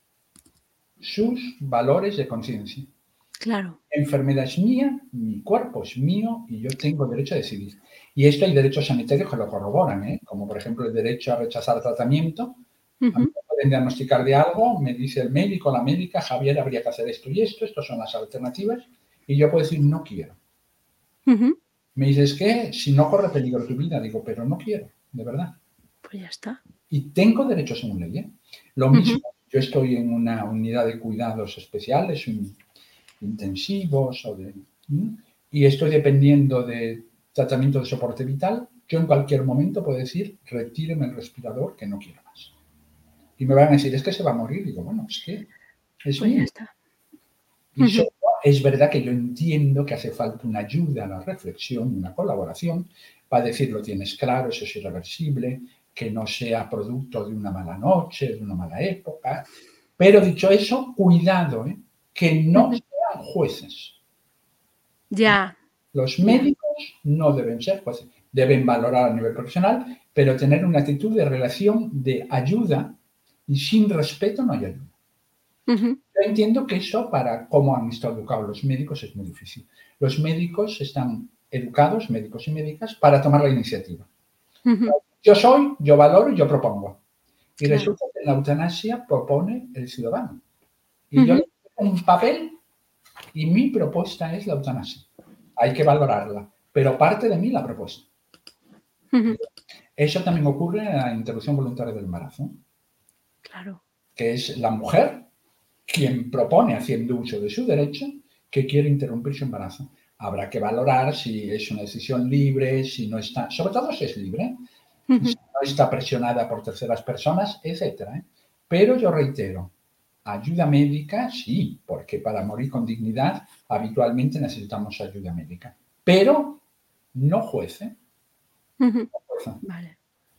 sus valores de conciencia. Claro. La enfermedad es mía, mi cuerpo es mío y yo tengo derecho a decidir. Y esto hay derechos sanitarios que lo corroboran, ¿eh? Como por ejemplo el derecho a rechazar tratamiento. Uh-huh. A mí me pueden diagnosticar de algo, me dice el médico, la médica, Javier, habría que hacer esto y esto, estas son las alternativas, y yo puedo decir, no quiero. Uh-huh. Me dices que si no corre peligro tu vida, digo, pero no quiero, de verdad. Pues ya está. Y tengo derechos según ley, ¿eh? Lo mismo, uh-huh. yo estoy en una unidad de cuidados especiales, un, intensivos, o de, ¿sí? y estoy dependiendo de tratamiento de soporte vital, yo en cualquier momento puedo decir, retíreme el respirador, que no quiero más. Y me van a decir, es que se va a morir. Digo, bueno, es que es pues mío. Ya está. Y uh-huh. so, es verdad que yo entiendo que hace falta una ayuda a la reflexión, una colaboración, para decir, lo tienes claro, eso es irreversible, que no sea producto de una mala noche, de una mala época. Pero dicho eso, cuidado, ¿eh? Que no uh-huh. sean jueces. Ya. Los médicos ya. no deben ser jueces. Deben valorar a nivel profesional, pero tener una actitud de relación de ayuda y sin respeto no hay ayuda. Uh-huh. Yo entiendo que eso, para cómo han estado educados los médicos, es muy difícil. Los médicos están educados, médicos y médicas, para tomar la iniciativa. Uh-huh. Yo soy, yo valoro y yo propongo. Y claro. resulta que la eutanasia propone el ciudadano. Y uh-huh. yo le pongo un papel y mi propuesta es la eutanasia. Hay que valorarla, pero parte de mí la propuesta. Uh-huh. Eso también ocurre en la interrupción voluntaria del embarazo. Claro. Que es la mujer quien propone, haciendo uso de su derecho, que quiere interrumpir su embarazo. Habrá que valorar si es una decisión libre, si no está, sobre todo si es libre, uh-huh. si no está presionada por terceras personas, etcétera. ¿eh? Pero yo reitero, ayuda médica, sí, porque para morir con dignidad habitualmente necesitamos ayuda médica. Pero no juez. ¿eh? Uh-huh. No juez. Vale.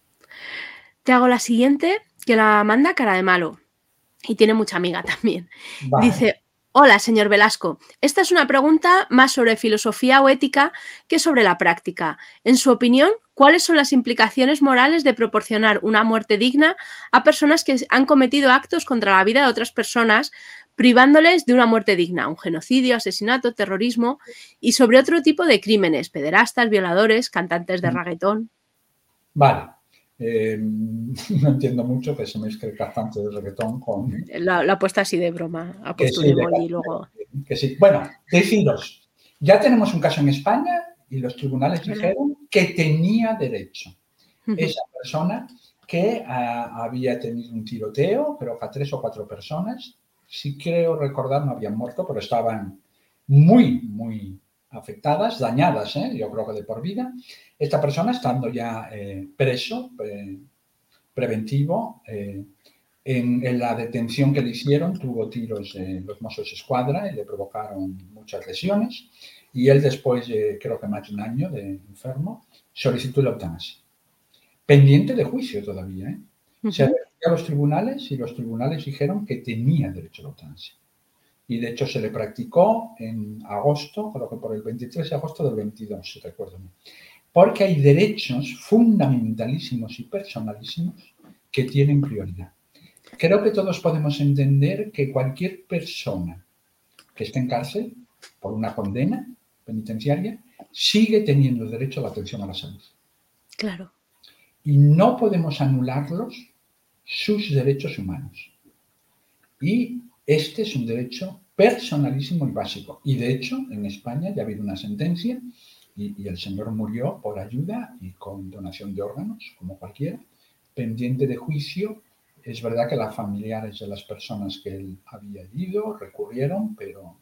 Te hago la siguiente, que la manda Cara de Malo. Y tiene mucha amiga también. Vale. Dice, Hola, señor Velasco. Esta es una pregunta más sobre filosofía o ética que sobre la práctica. En su opinión, ¿cuáles son las implicaciones morales de proporcionar una muerte digna a personas que han cometido actos contra la vida de otras personas, privándoles de una muerte digna? Un genocidio, asesinato, terrorismo y sobre otro tipo de crímenes, pederastas, violadores, cantantes de reggaetón. Vale. Eh, no entiendo mucho que se mezcle cantante de reggaetón con... Lo, lo ha puesto así de broma, ha Que puesto sí, un de, emoji luego. que sí. Bueno, deciros, ya tenemos un caso en España y los tribunales dijeron que tenía derecho. Uh-huh. Esa persona que uh, había tenido un tiroteo, creo que a tres o cuatro personas, si creo recordar no habían muerto, pero estaban muy, muy afectadas, dañadas, ¿eh? Yo creo que de por vida. Esta persona, estando ya eh, preso, eh, preventivo, eh, en, en la detención que le hicieron, tuvo tiros en los Mossos Escuadra y le provocaron muchas lesiones. Y él, después de creo que más de un año de enfermo, solicitó la eutanasia. Pendiente de juicio todavía, ¿eh? Uh-huh. Se refirió a los tribunales y los tribunales dijeron que tenía derecho a la eutanasia. Y de hecho se le practicó en agosto, creo que por el veintitrés de agosto del veintidós, si recuerdo bien. Porque hay derechos fundamentalísimos y personalísimos que tienen prioridad. Creo que todos podemos entender que cualquier persona que esté en cárcel por una condena penitenciaria sigue teniendo derecho a la atención a la salud. Claro. Y no podemos anularlos sus derechos humanos. Y este es un derecho personalísimo y básico. Y de hecho, en España ya ha habido una sentencia y, y el señor murió por ayuda y con donación de órganos, como cualquiera, pendiente de juicio. Es verdad que las familiares de las personas que él había herido recurrieron, pero...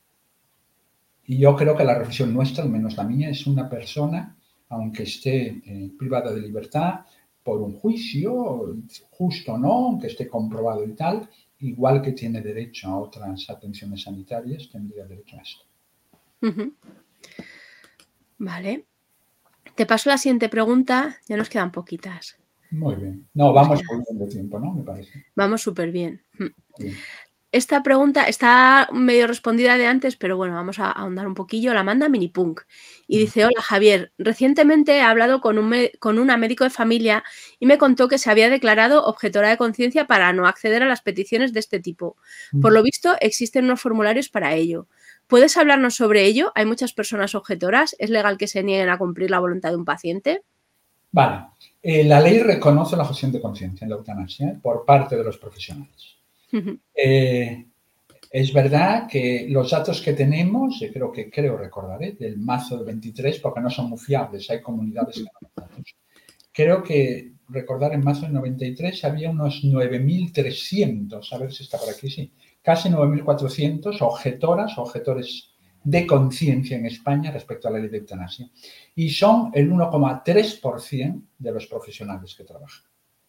Y yo creo que la reflexión nuestra, al menos la mía, es una persona, aunque esté eh, privada de libertad por un juicio, justo o no, aunque esté comprobado y tal, igual que tiene derecho a otras atenciones sanitarias, tendría derecho a esto. Uh-huh. Vale. Te paso la siguiente pregunta, ya nos quedan poquitas. Muy bien. No, vamos muy bien de tiempo, ¿no? Me parece. Vamos súper bien. bien. Esta pregunta está medio respondida de antes, pero bueno, vamos a ahondar un poquillo. La manda Minipunk y dice: hola Javier, recientemente he hablado con, un con una médico de familia y me contó que se había declarado objetora de conciencia para no acceder a las peticiones de este tipo. Por lo visto, existen unos formularios para ello. ¿Puedes hablarnos sobre ello? ¿Hay muchas personas objetoras? ¿Es legal que se nieguen a cumplir la voluntad de un paciente? Vale. Eh, la ley reconoce la objeción de conciencia en la eutanasia, ¿eh? Por parte de los profesionales. Uh-huh. eh, es verdad que los datos que tenemos, yo creo que creo recordar, ¿eh? Del marzo del veintitrés, porque no son muy fiables, hay comunidades que no dan datos. Creo que recordar en marzo del noventa y tres había unos nueve mil trescientos, a ver si está por aquí, sí, casi nueve mil cuatrocientos objetoras, objetores de conciencia en España respecto a la ley de eutanasia. Y son el uno coma tres por ciento de los profesionales que trabajan.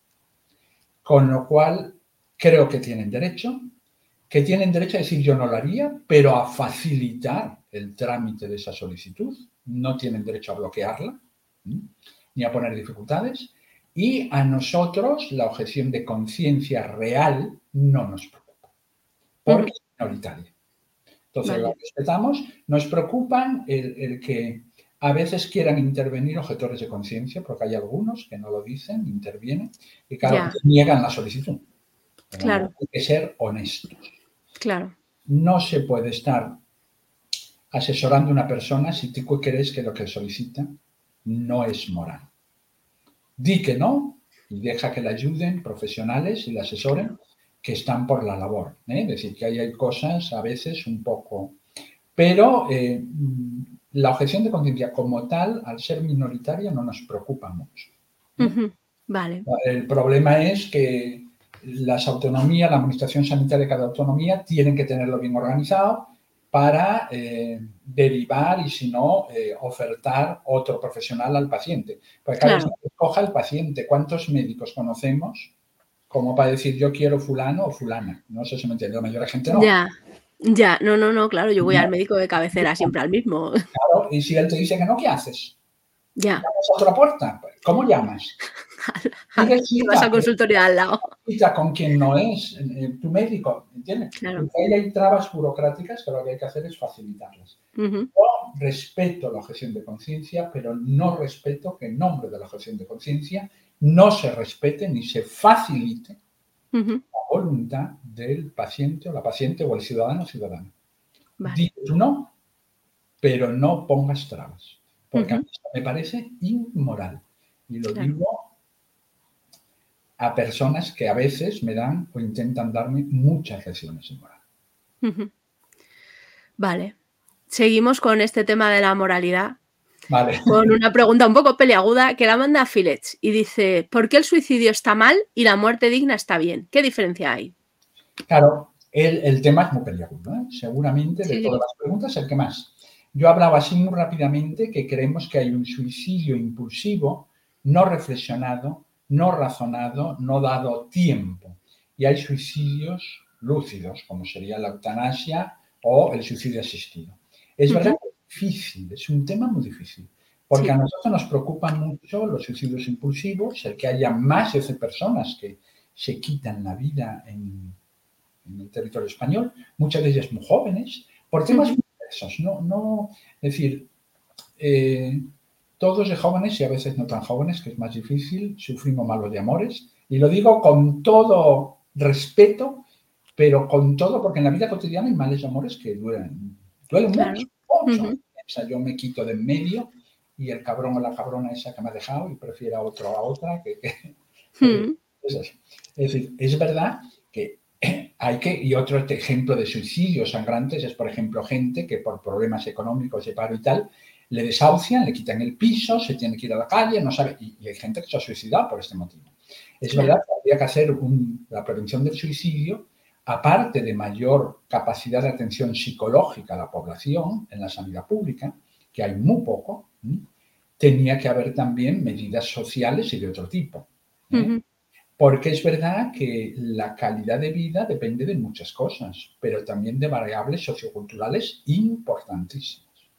Con lo cual, creo que tienen derecho, que tienen derecho a decir yo no lo haría, pero a facilitar el trámite de esa solicitud. No tienen derecho a bloquearla, ¿sí? Ni a poner dificultades. Y a nosotros la objeción de conciencia real no nos preocupa, porque es minoritaria. Entonces, vale, la respetamos. Nos preocupan el, el que a veces quieran intervenir objetores de conciencia, porque hay algunos que no lo dicen, intervienen, y claro, que niegan la solicitud. Pero claro. Hay que ser honestos. Claro. No se puede estar asesorando a una persona si tú crees que lo que solicita no es moral. Di que no y deja que le ayuden profesionales y le asesoren que están por la labor, ¿eh? Es decir, que ahí hay cosas a veces un poco... Pero eh, la objeción de conciencia como tal, al ser minoritaria, no nos preocupa mucho, ¿eh? Uh-huh. Vale. El problema es que las autonomías, la administración sanitaria de cada autonomía tienen que tenerlo bien organizado para eh, derivar y, si no, eh, ofertar otro profesional al paciente. Porque cada claro. vez que escoja el paciente, ¿cuántos médicos conocemos como para decir yo quiero fulano o fulana? No sé si me entiende, la mayoría de la gente no. Ya, ya, no, no, no, claro, yo voy no. al médico de cabecera, siempre al mismo. Claro, y si él te dice que no, ¿qué haces? Ya. ¿Llamas a otra puerta? ¿Cómo llamas? Sigue Te vas cita, al consultorio de al lado. cita con quien no es eh, tu médico, ¿entiendes? Claro. Porque ahí hay trabas burocráticas que lo que hay que hacer es facilitarlas. Ujú. Yo respeto la objeción de conciencia, pero no respeto que en nombre de la objeción de conciencia no se respete ni se facilite Ujú. la voluntad del paciente o la paciente o el ciudadano o ciudadana. Vale. Di tú no, pero no pongas trabas, porque a Ujú. mí esto me parece inmoral. Y lo Claro. digo a personas que a veces me dan o intentan darme muchas lesiones de moral. Ujú. Vale. Seguimos con este tema de la moralidad, Vale. con una pregunta un poco peliaguda que la manda Philets y dice: ¿por qué el suicidio está mal y la muerte digna está bien? ¿Qué diferencia hay? Claro, el, el tema es muy peliagudo, ¿eh? Seguramente de Sí, todas sí. las preguntas el que más. Yo hablaba así muy rápidamente que creemos que hay un suicidio impulsivo, no reflexionado, no razonado, no dado tiempo. Y hay suicidios lúcidos, como sería la eutanasia o el suicidio asistido. Es verdad Ujú. que es difícil, es un tema muy difícil, porque Sí. a nosotros nos preocupan mucho los suicidios impulsivos, el que haya más de personas que se quitan la vida en, en el territorio español, muchas de ellas muy jóvenes, por temas Ujú. muy diversos. No, no, es decir, eh, todos de jóvenes y a veces no tan jóvenes, que es más difícil, sufrimos malos de amores. Y lo digo con todo respeto, pero con todo, porque en la vida cotidiana hay males de amores que duelen, duelen Claro. mucho, mucho. Ujú. O sea, yo me quito de en medio y el cabrón o la cabrona esa que me ha dejado y prefiero a otro a otra. Que, que Ujú. es, así. Es decir, es verdad que hay que, y otro ejemplo de suicidios sangrantes es, por ejemplo, gente que por problemas económicos, de paro y tal, le desahucian, le quitan el piso, se tiene que ir a la calle, no sabe, y, y hay gente que se ha suicidado por este motivo. Es Claro. verdad que habría que hacer un, la prevención del suicidio, aparte de mayor capacidad de atención psicológica a la población en la sanidad pública, que hay muy poco, ¿sí? Tenía que haber también medidas sociales y de otro tipo. ¿eh? Ujú. Porque es verdad que la calidad de vida depende de muchas cosas, pero también de variables socioculturales importantísimas.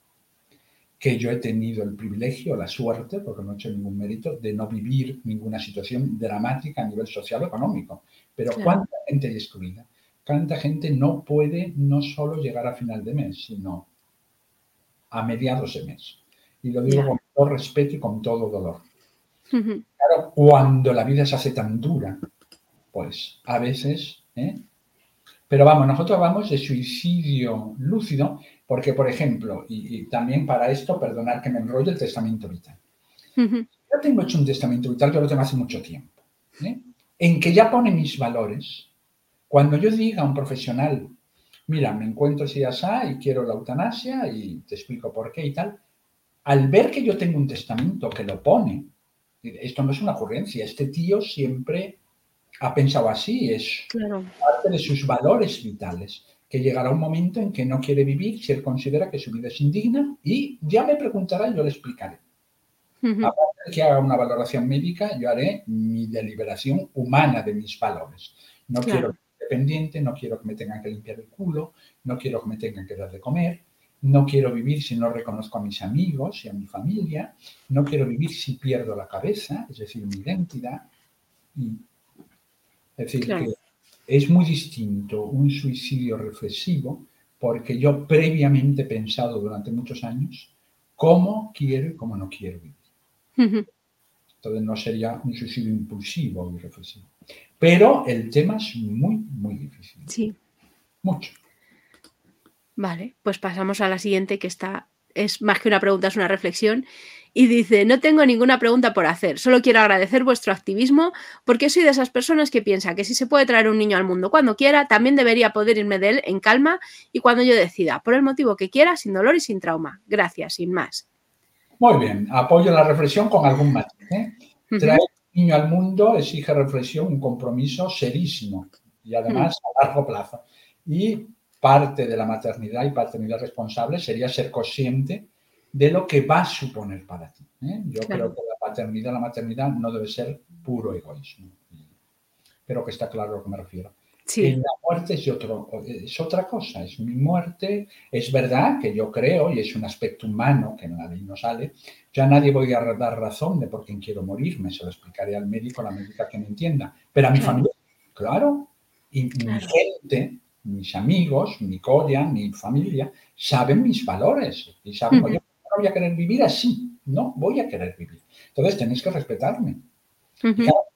Que yo he tenido el privilegio, la suerte, porque no he hecho ningún mérito, de no vivir ninguna situación dramática a nivel social o económico. Pero Claro. ¿cuánta gente hay excluida? ¿Cuánta gente no puede no solo llegar a final de mes, sino a mediados de mes? Y lo digo Ya. con todo respeto y con todo dolor. Ujú. Claro, cuando la vida se hace tan dura, pues a veces, ¿eh? Pero vamos, nosotros hablamos de suicidio lúcido, porque, por ejemplo, y, y también para esto, perdonar que me enrolle, el testamento vital. Ujú. Yo tengo hecho un testamento vital, yo lo tengo hace mucho tiempo, ¿eh? En que ya pone mis valores. Cuando yo diga a un profesional, mira, me encuentro así así y quiero la eutanasia y te explico por qué y tal, al ver que yo tengo un testamento que lo pone, esto no es una ocurrencia, este tío siempre ha pensado así, es Claro. parte de sus valores vitales, que llegará un momento en que no quiere vivir si él considera que su vida es indigna y ya me preguntará y yo le explicaré. Ujú. Aparte de que haga una valoración médica, yo haré mi deliberación humana de mis valores. No quiero Claro. ser dependiente, no quiero que me tengan que limpiar el culo, no quiero que me tengan que dar de comer, no quiero vivir si no reconozco a mis amigos y a mi familia, no quiero vivir si pierdo la cabeza, es decir, mi identidad. Y, es decir, Claro. que es muy distinto un suicidio reflexivo porque yo previamente he pensado durante muchos años cómo quiero y cómo no quiero vivir. Ujú. Entonces no sería un suicidio impulsivo y reflexivo. Pero el tema es muy, muy difícil. Sí. Mucho. Vale, pues pasamos a la siguiente, que está, es más que una pregunta, es una reflexión. Y dice: no tengo ninguna pregunta por hacer, solo quiero agradecer vuestro activismo porque soy de esas personas que piensa que si se puede traer un niño al mundo cuando quiera, también debería poder irme de él en calma y cuando yo decida, por el motivo que quiera, sin dolor y sin trauma. Gracias, sin más. Muy bien. Apoyo la reflexión con algún matiz, ¿eh? Traer Ujú. un niño al mundo exige reflexión, un compromiso serísimo y Mm. además a largo plazo. Y parte de la maternidad y paternidad responsable sería ser consciente de lo que va a suponer para ti, ¿eh? Yo creo Claro. que la paternidad, la maternidad no debe ser puro egoísmo. Pero que está claro a lo que me refiero. Sí. La muerte es, otro, es otra cosa, es mi muerte. Es verdad que yo creo, y es un aspecto humano que en la ley no sale, yo a nadie voy a dar razón de por quién quiero morirme, se lo explicaré al médico, a la médica que me entienda. Pero a mi Claro. familia, claro, y Claro. mi gente, mis amigos, mi colla, mi familia, saben mis valores y saben, Ujú. oye, no voy a querer vivir así, no voy a querer vivir. Entonces tenéis que respetarme. Y Ujú. claro,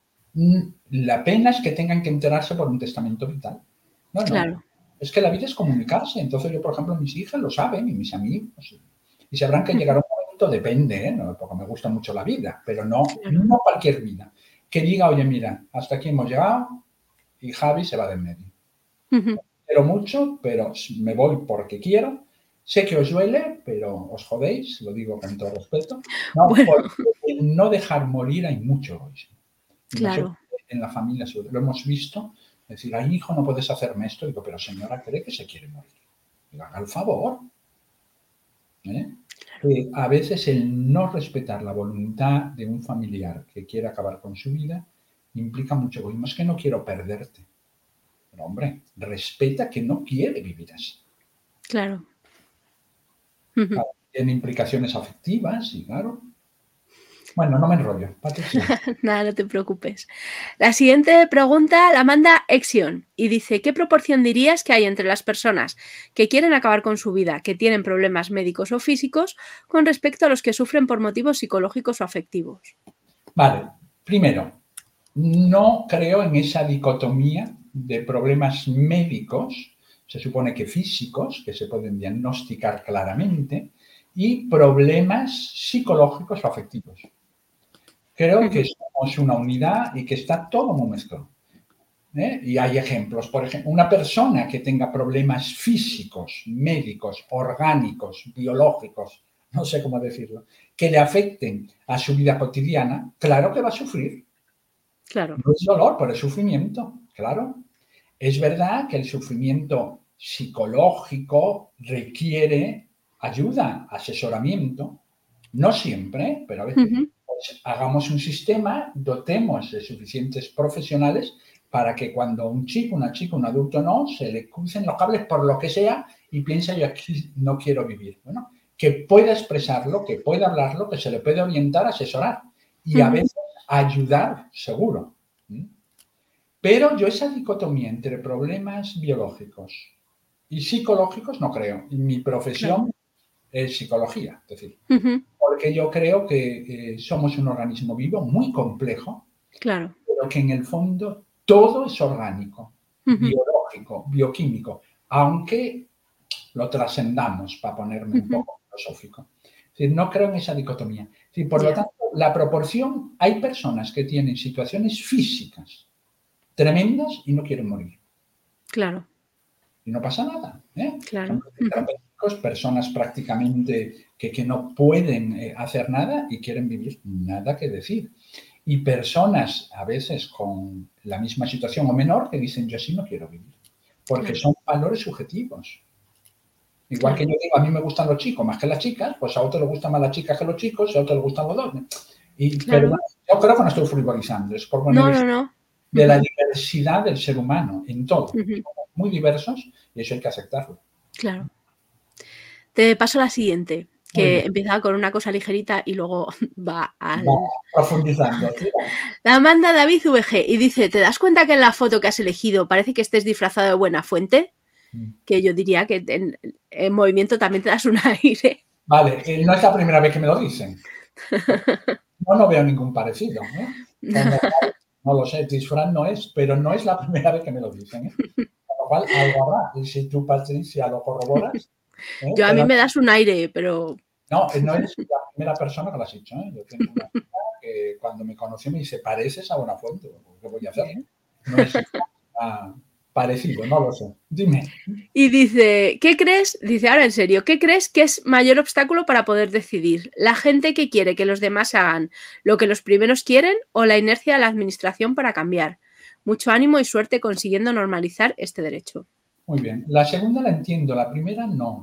la pena es que tengan que enterarse por un testamento vital. No, no. Claro. Es que la vida es comunicarse. Entonces yo, por ejemplo, mis hijas lo saben y mis amigos. Y sabrán que llegará un momento, depende, ¿eh? No, porque me gusta mucho la vida, pero no, Claro. no cualquier vida. Que diga, oye, mira, hasta aquí hemos llegado y Javi se va de en medio. Ujú. Quiero mucho, pero me voy porque quiero. Sé que os duele, pero os jodéis, lo digo con todo respeto. No, Bueno. porque en no dejar morir hay mucho egoísmo. Y Claro. nosotros en la familia lo hemos visto, decir, ay, hijo, no puedes hacerme esto. Digo, pero señora, cree que se quiere morir. Digo, haga el favor. ¿Eh? Eh, a veces el no respetar la voluntad de un familiar que quiere acabar con su vida implica mucho egoísmo. Es que no quiero perderte. Pero, hombre, respeta que no quiere vivir así. Claro. Ujú. Claro, tiene implicaciones afectivas y claro. Bueno, no me enrollo. Patricia. Nada, no te preocupes. La siguiente pregunta la manda Exion y dice, ¿qué proporción dirías que hay entre las personas que quieren acabar con su vida, que tienen problemas médicos o físicos, con respecto a los que sufren por motivos psicológicos o afectivos? Vale, primero, no creo en esa dicotomía de problemas médicos, se supone que físicos, que se pueden diagnosticar claramente, y problemas psicológicos o afectivos. Creo Ujú. que somos una unidad y que está todo muy mezclado. ¿Eh? Y hay ejemplos, por ejemplo, una persona que tenga problemas físicos, médicos, orgánicos, biológicos, no sé cómo decirlo, que le afecten a su vida cotidiana, claro que va a sufrir. Claro. No es dolor, pero es sufrimiento, claro. Es verdad que el sufrimiento psicológico requiere ayuda, asesoramiento, no siempre, pero a veces. Ujú. Pues hagamos un sistema, dotemos de suficientes profesionales para que cuando un chico, una chica, un adulto no, se le crucen los cables por lo que sea y piensa yo aquí no quiero vivir. Bueno, que pueda expresarlo, que pueda hablarlo, que se le puede orientar, asesorar y a Ujú. veces ayudar, seguro. Pero yo esa dicotomía entre problemas biológicos y psicológicos no creo. Y mi profesión Claro. es psicología, es decir, Ujú. porque yo creo que eh, somos un organismo vivo muy complejo, Claro. pero que en el fondo todo es orgánico, Ujú. biológico, bioquímico, aunque lo trascendamos, para ponerme un Ujú. poco filosófico. Es decir, no creo en esa dicotomía. Es decir, por lo Ya. tanto, la proporción, hay personas que tienen situaciones físicas tremendas y no quieren morir. Claro. Y no pasa nada. ¿eh? Claro. Son terapéuticos, personas prácticamente que, que no pueden eh, hacer nada y quieren vivir, nada que decir. Y personas a veces con la misma situación o menor que dicen yo sí no quiero vivir. Porque Claro. son valores subjetivos. Igual Claro. que yo digo, a mí me gustan los chicos más que las chicas, pues a otro le gustan más las chicas que los chicos y a otro le gustan los dos. Y, Claro. pero yo creo que no estoy frivolizando, es por poner No, no, no. de la Ujú. diversidad del ser humano en todo. Ujú. Somos muy diversos y eso hay que aceptarlo. Claro. Te paso la siguiente, Muy que bien. empieza con una cosa ligerita y luego va al... Va profundizando. Tira. La manda David V G y dice, ¿te das cuenta que en la foto que has elegido parece que estés disfrazado de Buena Fuente? Mm. Que yo diría que en, en movimiento también te das un aire. Vale, eh, no es la primera vez que me lo dicen. No, no veo ningún parecido. ¿eh? Con lo cual, no lo sé, disfraz no es, pero no es la primera vez que me lo dicen. ¿eh? Con lo cual, algo habrá. Y si tú, Patricia, lo corroboras. ¿eh? Yo a Pero mí me das un aire, pero... no, no eres la primera persona que lo has dicho. ¿eh? Yo tengo una amiga que cuando me conoció me dice, pareces a Buenafuente. ¿Qué voy a hacer? No es ah, parecido, no lo sé. Dime. Y dice, ¿qué crees? Dice, ahora en serio, ¿qué crees que es mayor obstáculo para poder decidir? ¿La gente que quiere que los demás hagan lo que los primeros quieren o la inercia de la administración para cambiar? Mucho ánimo y suerte consiguiendo normalizar este derecho. Muy bien. La segunda la entiendo, la primera no.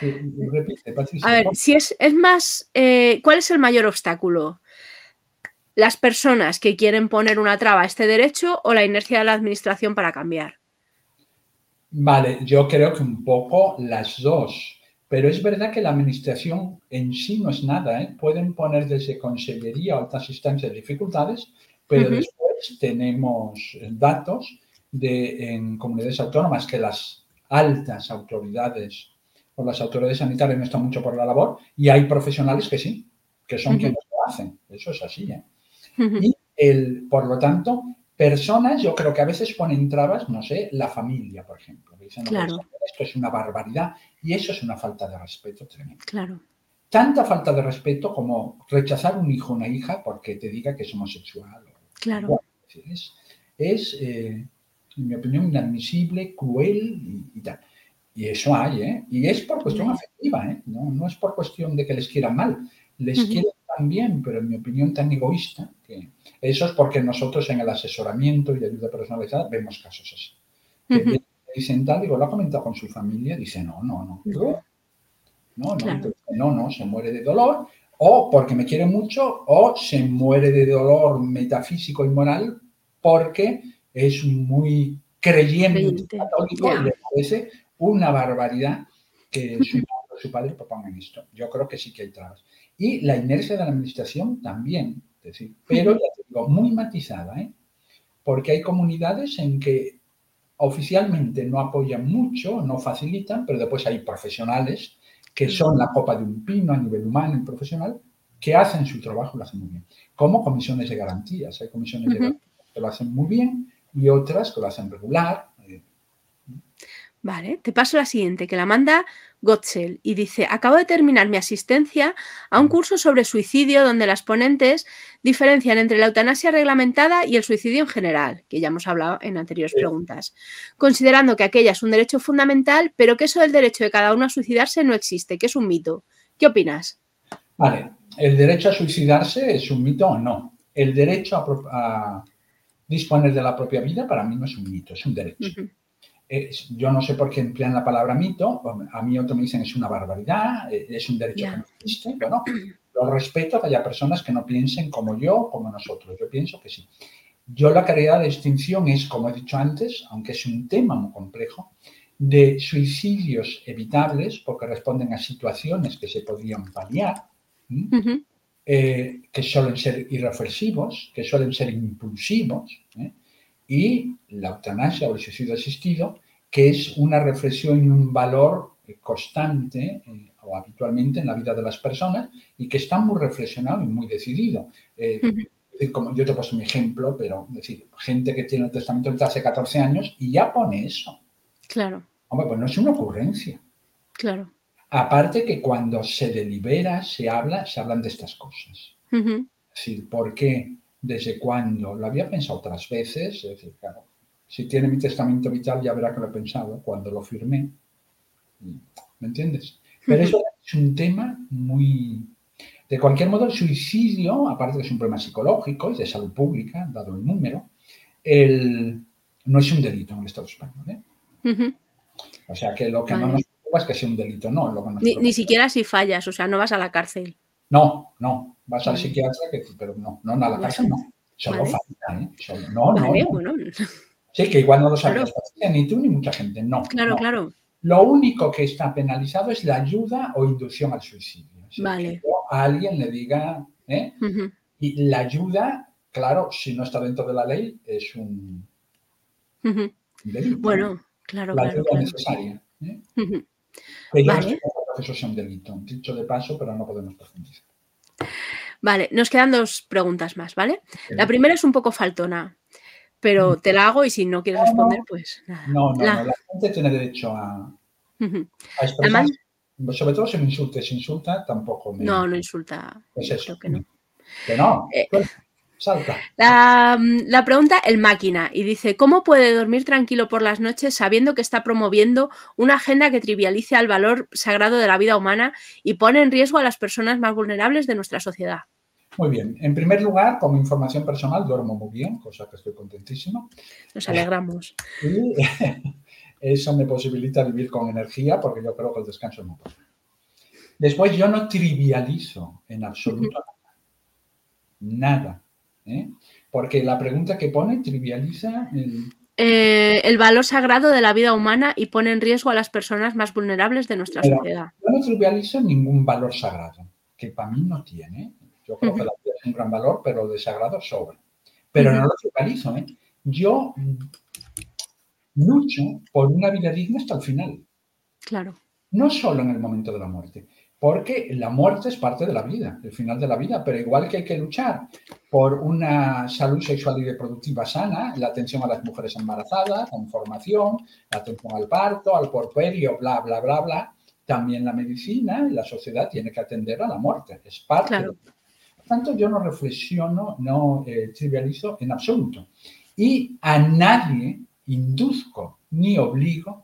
Repite, Patricia. A ver, si es, es más, eh, ¿cuál es el mayor obstáculo? ¿las personas que quieren poner una traba a este derecho o la inercia de la administración para cambiar? Vale, yo creo que un poco las dos. Pero es verdad que la administración en sí no es nada, ¿eh? Pueden poner desde consellería o otras instancias dificultades, pero Ujú. después tenemos datos de en comunidades autónomas que las altas autoridades o las autoridades sanitarias no están mucho por la labor y hay profesionales que sí, que son Ujú. quienes lo hacen. Eso es así, ¿eh? Ujú. Y el, por lo tanto, personas, yo creo que a veces ponen trabas, no sé, la familia, por ejemplo. Dicen, no puedes Claro, hacer esto, es una barbaridad. Y eso es una falta de respeto tremenda. claro. Tanta falta de respeto como rechazar un hijo o una hija porque te diga que es homosexual. Claro. Bueno, es, es eh, en mi opinión, inadmisible, cruel y, y tal. Y eso hay, ¿eh? Y es por cuestión Hombre. afectiva, ¿eh? No, no es por cuestión de que les quieran mal. Les Ujú. quieren tan bien, pero en mi opinión tan egoísta, que eso es porque nosotros en el asesoramiento y ayuda personalizada vemos casos así. Que Ujú. dicen tal, digo, lo ha comentado con su familia, dice, no, no, no. No, No, no, claro. entonces, no, no, se muere de dolor, o porque me quiere mucho, o se muere de dolor metafísico y moral porque es muy creyente Creyente. católico y Ya. le parece una barbaridad que su madre o su padre propongan esto. Yo creo que sí que hay trabas. Y la inercia de la administración también, es decir, pero Ujú. ya te digo, muy matizada, ¿eh? Porque hay comunidades en que oficialmente no apoyan mucho, no facilitan, pero después hay profesionales que Claro. son la copa de un pino a nivel humano y profesional, que hacen su trabajo y lo hacen muy bien. Como comisiones de garantías. Hay comisiones de Ujú. garantías que lo hacen muy bien y otras que lo hacen regular. Vale, te paso la siguiente, que la manda Gotzel y dice, acabo de terminar mi asistencia a un curso sobre suicidio donde las ponentes diferencian entre la eutanasia reglamentada y el suicidio en general, que ya hemos hablado en anteriores preguntas, considerando que aquella es un derecho fundamental, pero que eso del derecho de cada uno a suicidarse no existe, que es un mito. ¿Qué opinas? Vale, ¿el derecho a suicidarse es un mito o no? El derecho a, a disponer de la propia vida para mí no es un mito, es un derecho. Ujú. Es, yo no sé por qué emplean la palabra mito, a mí otros me dicen es una barbaridad, es un derecho Ya. que no existe. Bueno, lo respeto que haya personas que no piensen como yo, como nosotros. Yo pienso que sí. Yo la claridad de distinción es, como he dicho antes, aunque es un tema muy complejo, de suicidios evitables porque responden a situaciones que se podrían paliar, ¿sí? Ujú. eh, que suelen ser irreflexivos, que suelen ser impulsivos, ¿eh? Y la eutanasia o el suicidio asistido, que es una reflexión y un valor constante eh, o habitualmente en la vida de las personas y que está muy reflexionado y muy decidido. Eh, Ujú. como yo te he puesto mi ejemplo, pero es decir, gente que tiene el testamento desde hace catorce años y ya pone eso. Claro, Hombre, pues no es una ocurrencia. claro. Aparte que cuando se delibera, se habla, se hablan de estas cosas. Ujú. Es decir, ¿por qué? ¿Desde cuándo? Lo había pensado otras veces. Es decir, claro, si tiene mi testamento vital ya verá que lo he pensado cuando lo firmé. ¿Me entiendes? Pero Ujú. eso es un tema muy... De cualquier modo, el suicidio, aparte de que es un problema psicológico y de salud pública, dado el número, el... no es un delito en el Estado español, ¿eh? Ujú. O sea, que lo que no Vale. nos preocupa es que sea un delito, no. Lo que nos Ni, ni preocupa... siquiera si fallas, o sea, no vas a la cárcel. No, no. Vas al Vale. psiquiatra, que, pero no, no, no, a la Vas cárcel a- no. Solo Vale. falta, ¿eh? Solo... No, no, Vale, no. bueno. Sí, que igual no lo sabías, Claro, Patricia, ni tú ni mucha gente. No, claro, no. claro. Lo único que está penalizado es la ayuda o inducción al suicidio. Es decir, que Vale. yo a alguien le diga, ¿eh? Ujú. Y la ayuda, claro, si no está dentro de la ley, es un, Ujú. un delito, ¿eh? Bueno, claro, La claro, ayuda claro. necesaria. ¿eh? Ujú. Que yo no estoy Vale, de acuerdo que eso sea un delito. Dicho de paso, pero no podemos profundizar. vale. Nos quedan dos preguntas más, ¿vale? La Ok. primera es un poco faltona, pero te la hago y si no quieres No, no, responder, pues nada. no, no, no. La, La gente tiene derecho a, ujú. a La man- expresarse. Sobre todo si me insulta. Si insulta, tampoco me... No, no insulta. Es Yo eso. creo que no. Que no. Eh, Salta. La, mm, la pregunta el máquina y dice, ¿cómo puede dormir tranquilo por las noches sabiendo que está promoviendo una agenda que trivialice al valor sagrado de la vida humana y pone en riesgo a las personas más vulnerables de nuestra sociedad? Muy bien. En primer lugar, como información personal, duermo muy bien, cosa que estoy contentísimo. Nos alegramos. Y eso me posibilita vivir con energía porque yo creo que el descanso es muy importante. Después, yo no trivializo en absoluto nada. Nada. ¿eh? Porque la pregunta que pone trivializa el... Eh, el valor sagrado de la vida humana y pone en riesgo a las personas más vulnerables de nuestra Pero sociedad. yo no trivializo ningún valor sagrado, que para mí no tiene. Yo creo que la vida es un gran valor, pero de sagrado sobra. Pero no lo trivializo, ¿eh? Yo lucho por una vida digna hasta el final. Claro. No solo en el momento de la muerte, porque la muerte es parte de la vida, el final de la vida, pero igual que hay que luchar por una salud sexual y reproductiva sana, la atención a las mujeres embarazadas, la información, la atención al parto, al porperio, bla, bla, bla, bla, también la medicina y la sociedad tiene que atender a la muerte, es parte Claro. de la vida. Por tanto, yo no reflexiono, no eh, trivializo en absoluto. Y a nadie induzco ni obligo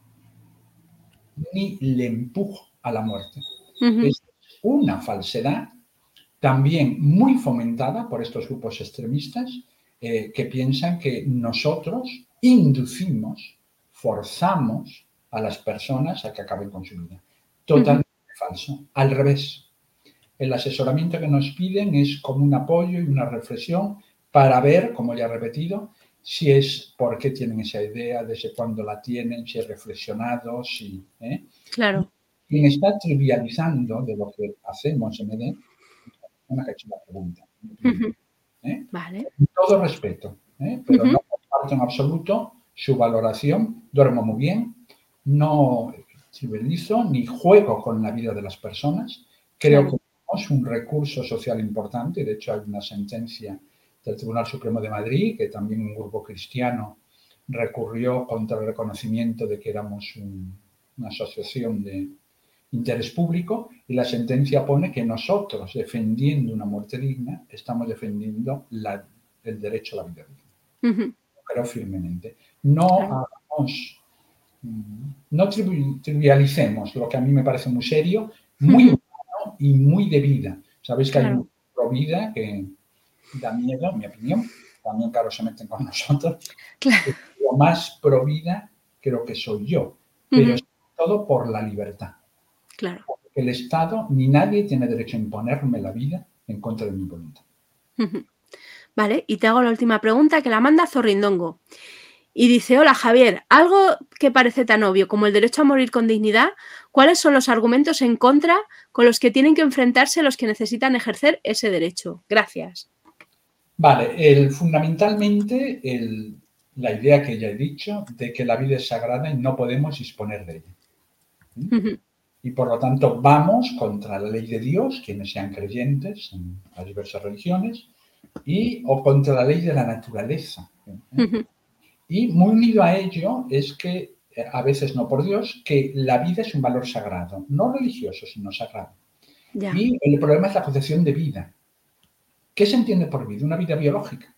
ni le empujo a la muerte. Uh-huh. Es una falsedad también muy fomentada por estos grupos extremistas eh, que piensan que nosotros inducimos, forzamos a las personas a que acaben con su vida. Totalmente uh-huh. falso. Al revés. El asesoramiento que nos piden es como un apoyo y una reflexión para ver, como ya he repetido, si es por qué tienen esa idea, desde cuándo la tienen, si es reflexionado, si... ¿eh? Claro. Quien está trivializando de lo que hacemos en E D E, una que ha hecho la pregunta. Uh-huh. ¿eh? Vale. Con todo respeto, ¿eh? Pero uh-huh. no comparto en absoluto su valoración, duermo muy bien, no trivializo ni juego con la vida de las personas, creo Claro. que tenemos un recurso social importante, de hecho hay una sentencia del Tribunal Supremo de Madrid, que también un grupo cristiano recurrió contra el reconocimiento de que éramos un, una asociación de interés público, y la sentencia pone que nosotros, defendiendo una muerte digna, estamos defendiendo la, el derecho a la vida digna. Uh-huh. Lo creo firmemente. No claro. hagamos, no trivialicemos lo que a mí me parece muy serio, muy uh-huh. humano y muy de vida. Sabéis que claro. hay un pro vida que da miedo, en mi opinión. También, claro, se meten con nosotros. Claro. Lo más pro vida creo que soy yo, pero uh-huh. sobre todo por la libertad. Claro. Porque el Estado ni nadie tiene derecho a imponerme la vida en contra de mi voluntad. Uh-huh. Vale, y te hago la última pregunta que la manda Zorrindongo. Y dice, hola Javier, algo que parece tan obvio como el derecho a morir con dignidad, ¿cuáles son los argumentos en contra con los que tienen que enfrentarse los que necesitan ejercer ese derecho? Gracias. Vale, el, fundamentalmente el, la idea que ya he dicho de que la vida es sagrada y no podemos disponer de ella. ¿Sí? Uh-huh. Y por lo tanto vamos contra la ley de Dios, quienes sean creyentes en las diversas religiones, y, o contra la ley de la naturaleza. ¿eh? Uh-huh. Y muy unido a ello es que, a veces no por Dios, que la vida es un valor sagrado, no religioso, sino sagrado. Ya. Y el problema es la concepción de vida. ¿Qué se entiende por vida? Una vida biológica.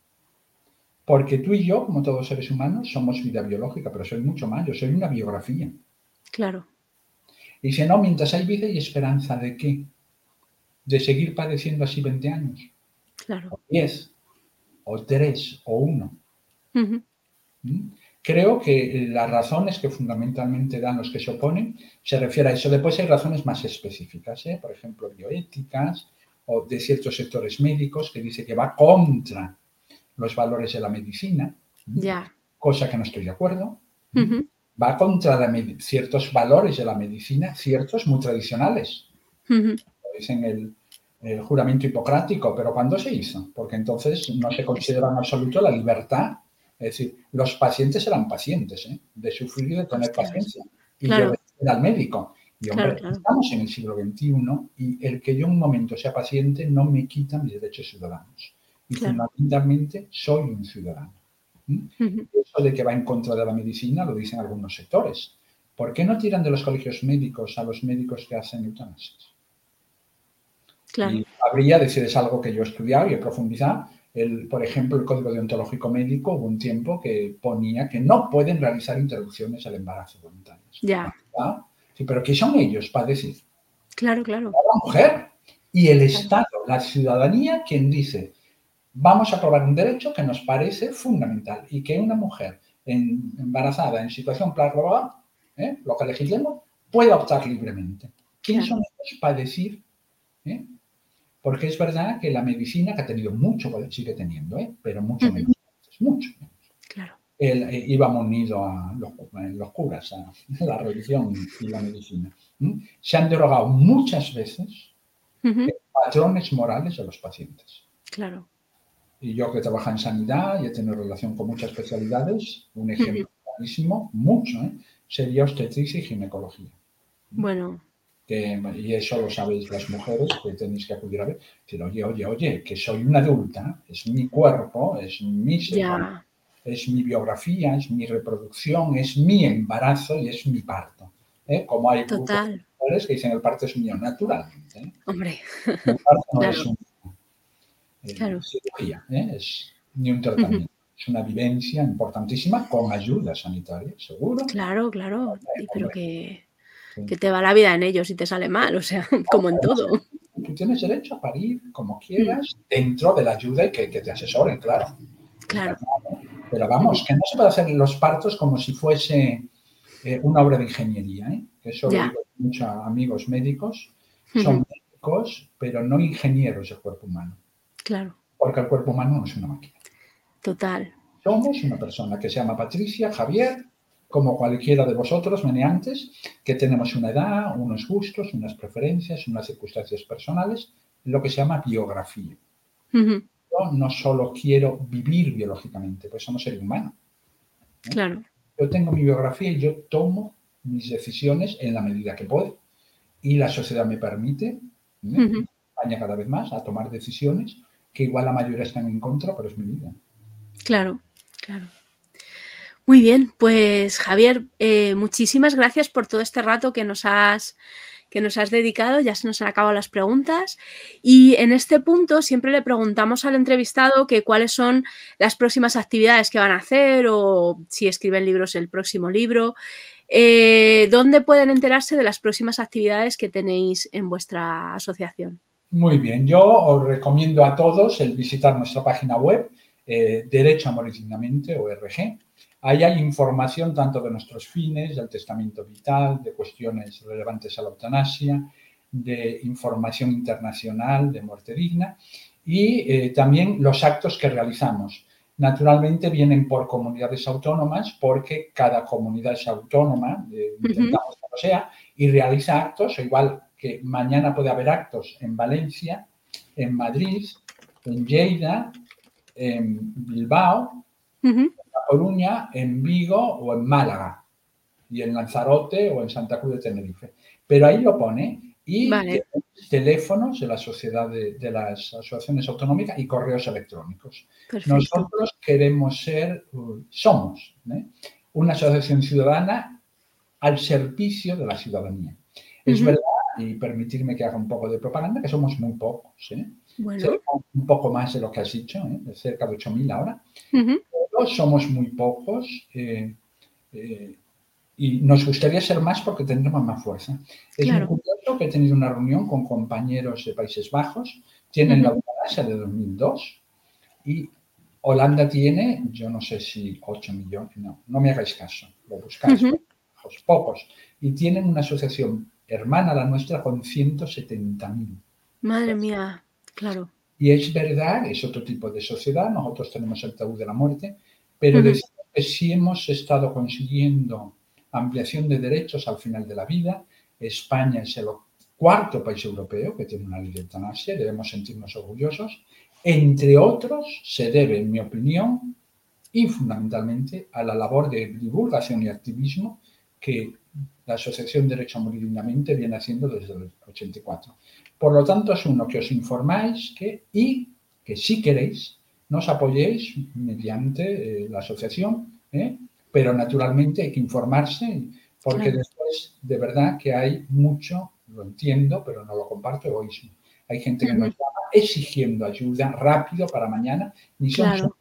Porque tú y yo, como todos seres humanos, somos vida biológica, pero soy mucho más, yo soy una biografía. Claro. Y si no, mientras hay vida y esperanza, ¿de qué? ¿De seguir padeciendo así veinte años? Claro. O diez, o tres, o uno. Uh-huh. ¿Mm? Creo que las razones que fundamentalmente dan los que se oponen se refiere a eso. Después hay razones más específicas, ¿eh? Por ejemplo, bioéticas o de ciertos sectores médicos que dice que va contra los valores de la medicina, ¿Mm? Ya. Cosa que no estoy de acuerdo. Uh-huh. Va contra la ciertos valores de la medicina, ciertos muy tradicionales. Uh-huh. Lo dicen el, el juramento hipocrático, pero ¿cuándo se hizo? Porque entonces no se considera en absoluto la libertad. Es decir, los pacientes eran pacientes, ¿eh? De sufrir y de tener Hostias. paciencia. Y Claro. de obedecer al médico. Y hombre, Claro, claro. estamos en el siglo veintiuno y el que yo en un momento sea paciente no me quita mis derechos ciudadanos. Y Claro. fundamentalmente soy un ciudadano. ¿Mm? Uh-huh. Eso de que va en contra de la medicina lo dicen algunos sectores. ¿Por qué no tiran de los colegios médicos a los médicos que hacen eutanasias? Claro. Y habría, decir, es algo que yo he estudiado y he profundizado. El, por ejemplo, el Código Deontológico Médico hubo un tiempo que ponía que no pueden realizar interrupciones al embarazo voluntarias. Ya. ¿Ah? Sí, pero ¿qué son ellos para decir? Claro, claro. La mujer y el Estado, la ciudadanía, quien dice, vamos a aprobar un derecho que nos parece fundamental y que una mujer en, embarazada en situación bla, ¿eh? Lo que legislemos, pueda optar libremente. ¿Quién Claro. son ellos para decir? ¿eh? Porque es verdad que la medicina, que ha tenido mucho poder, sigue teniendo, ¿eh? Pero mucho Ujú. menos, mucho menos. Claro. El, eh, íbamos unidos a los, los curas, a la religión y la medicina. ¿Mm? Se han derogado muchas veces Ujú. patrones morales de los pacientes. Claro. Y yo que trabajo en sanidad y he tenido relación con muchas especialidades, un ejemplo Ujú. clarísimo, mucho, ¿eh? Sería obstetricia y ginecología. Bueno. Que, y eso lo sabéis las mujeres que tenéis que acudir a ver. Decir, oye, oye, oye, que soy una adulta, es mi cuerpo, es mi sexualidad, Ya. es mi biografía, es mi reproducción, es mi embarazo y es mi parto. ¿Eh? Como hay grupos de Total. mujeres que dicen el parto es mío, naturalmente. ¿eh? Hombre. El parto no Claro. es una eh, Claro. cirugía, ¿eh? Es ni un Ujú. tratamiento. Es una vivencia importantísima con ayuda sanitaria, seguro. Claro, claro. Hombre, Y pero hombre, que, sí. que te va la vida en ello si te sale mal, o sea, como en Además, todo. tú tienes derecho a parir como Mm. quieras, dentro de la ayuda y que, que te asesoren, claro. Está Claro. claro. Pero vamos, Ujú. que no se puede hacer los partos como si fuese eh, una obra de ingeniería, ¿eh? Eso lo Ya. digo mucho a amigos médicos. Ujú. Son médicos, pero no ingenieros del cuerpo humano. Claro. Porque el cuerpo humano no es una máquina. Total. Somos una persona que se llama Patricia, Javier, como cualquiera de vosotros, meneantes, que tenemos una edad, unos gustos, unas preferencias, unas circunstancias personales, lo que se llama biografía. Ujú. Yo no solo quiero vivir biológicamente, pues somos seres humanos. ¿eh? Claro. Yo tengo mi biografía y yo tomo mis decisiones en la medida que puedo. Y la sociedad me permite, ¿eh? Ujú. España cada vez más, a tomar decisiones que igual la mayoría están en contra, pero es mi vida. Claro. Claro. Muy bien, pues Javier, eh, muchísimas gracias por todo este rato que nos has que nos has dedicado, ya se nos han acabado las preguntas y en este punto siempre le preguntamos al entrevistado que cuáles son las próximas actividades que van a hacer o si escriben libros el próximo libro, eh, ¿dónde pueden enterarse de las próximas actividades que tenéis en vuestra asociación? Muy bien, yo os recomiendo a todos el visitar nuestra página web, eh, Derecho a Morir Dignamente, O R G. Ahí hay información tanto de nuestros fines, del testamento vital, de cuestiones relevantes a la eutanasia, de información internacional de muerte digna y eh, también los actos que realizamos. Naturalmente vienen por comunidades autónomas porque cada comunidad es autónoma, eh, Ujú. intentamos que lo sea, y realiza actos, o igual que mañana puede haber actos en Valencia, en Madrid, en Lleida, en Bilbao, Ujú. en La Coruña, en Vigo o en Málaga, y en Lanzarote o en Santa Cruz de Tenerife. Pero ahí lo pone y Vale, tenemos teléfonos de la sociedad de, de las asociaciones autonómicas y correos electrónicos. perfecto. Nosotros queremos ser, uh, somos ¿eh? una asociación ciudadana al servicio de la ciudadanía. Es Ujú. verdad, y permitirme que haga un poco de propaganda, que somos muy pocos, ¿eh? Bueno. Seremos un poco más de lo que has dicho, ¿eh? De cerca de ocho mil ahora. Ujú. Pero somos muy pocos eh, eh, y nos gustaría ser más porque tendremos más fuerza. Es muy Claro. curioso que he tenido una reunión con compañeros de Países Bajos, tienen la Ujú. eutanasia de dos mil dos y Holanda tiene, yo no sé si ocho millones, no, no me hagáis caso, lo buscáis, Ujú. pocos, pocos, y tienen una asociación hermana a la nuestra con ciento setenta mil. Madre mía, claro. Y es verdad, es otro tipo de sociedad, nosotros tenemos el tabú de la muerte, pero Ujú. decimos que sí hemos estado consiguiendo ampliación de derechos al final de la vida. España es el cuarto país europeo que tiene una ley de eutanasia, debemos sentirnos orgullosos. Entre otros, se debe, en mi opinión, y fundamentalmente a la labor de divulgación y activismo que la Asociación Derecho a Morir Dignamente viene haciendo desde el ochenta y cuatro. Por lo tanto, es uno que os informáis que, y que si queréis nos apoyéis mediante eh, la asociación, ¿eh? Pero naturalmente hay que informarse porque Claro. después de verdad que hay mucho, lo entiendo, pero no lo comparto, egoísmo. Hay gente que nos Ujú. llama exigiendo ayuda rápido para mañana, ni son Claro.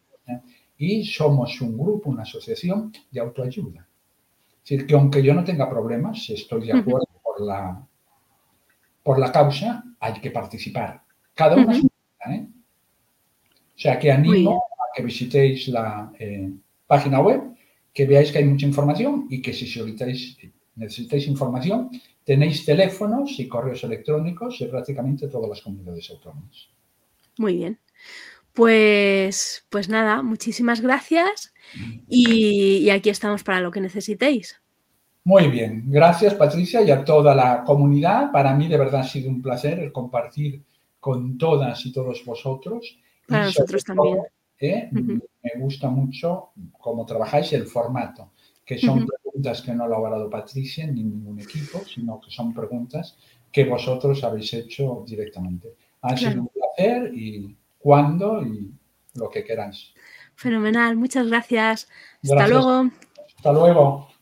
y somos un grupo, una asociación de autoayuda. Es decir, que aunque yo no tenga problemas, si estoy de Ujú. acuerdo por la, por la causa, hay que participar. Cada uno es Ujú. una, ¿eh? O sea, que Muy animo bien. a que visitéis la eh, página web, que veáis que hay mucha información y que si solicitáis, necesitáis información, tenéis teléfonos y correos electrónicos de prácticamente todas las comunidades autónomas. Muy bien. Pues, pues nada, muchísimas gracias y, y aquí estamos para lo que necesitéis. Muy bien, gracias Patricia y a toda la comunidad. Para mí de verdad ha sido un placer el compartir con todas y todos vosotros. Para y nosotros también. Todo, eh, Uh-huh. me gusta mucho cómo trabajáis el formato, que son Uh-huh. preguntas que no ha elaborado Patricia ni ningún equipo, sino que son preguntas que vosotros habéis hecho directamente. Ha Claro. sido un placer y cuando y lo que queráis. Fenomenal, muchas gracias. Hasta Gracias. luego. Hasta luego.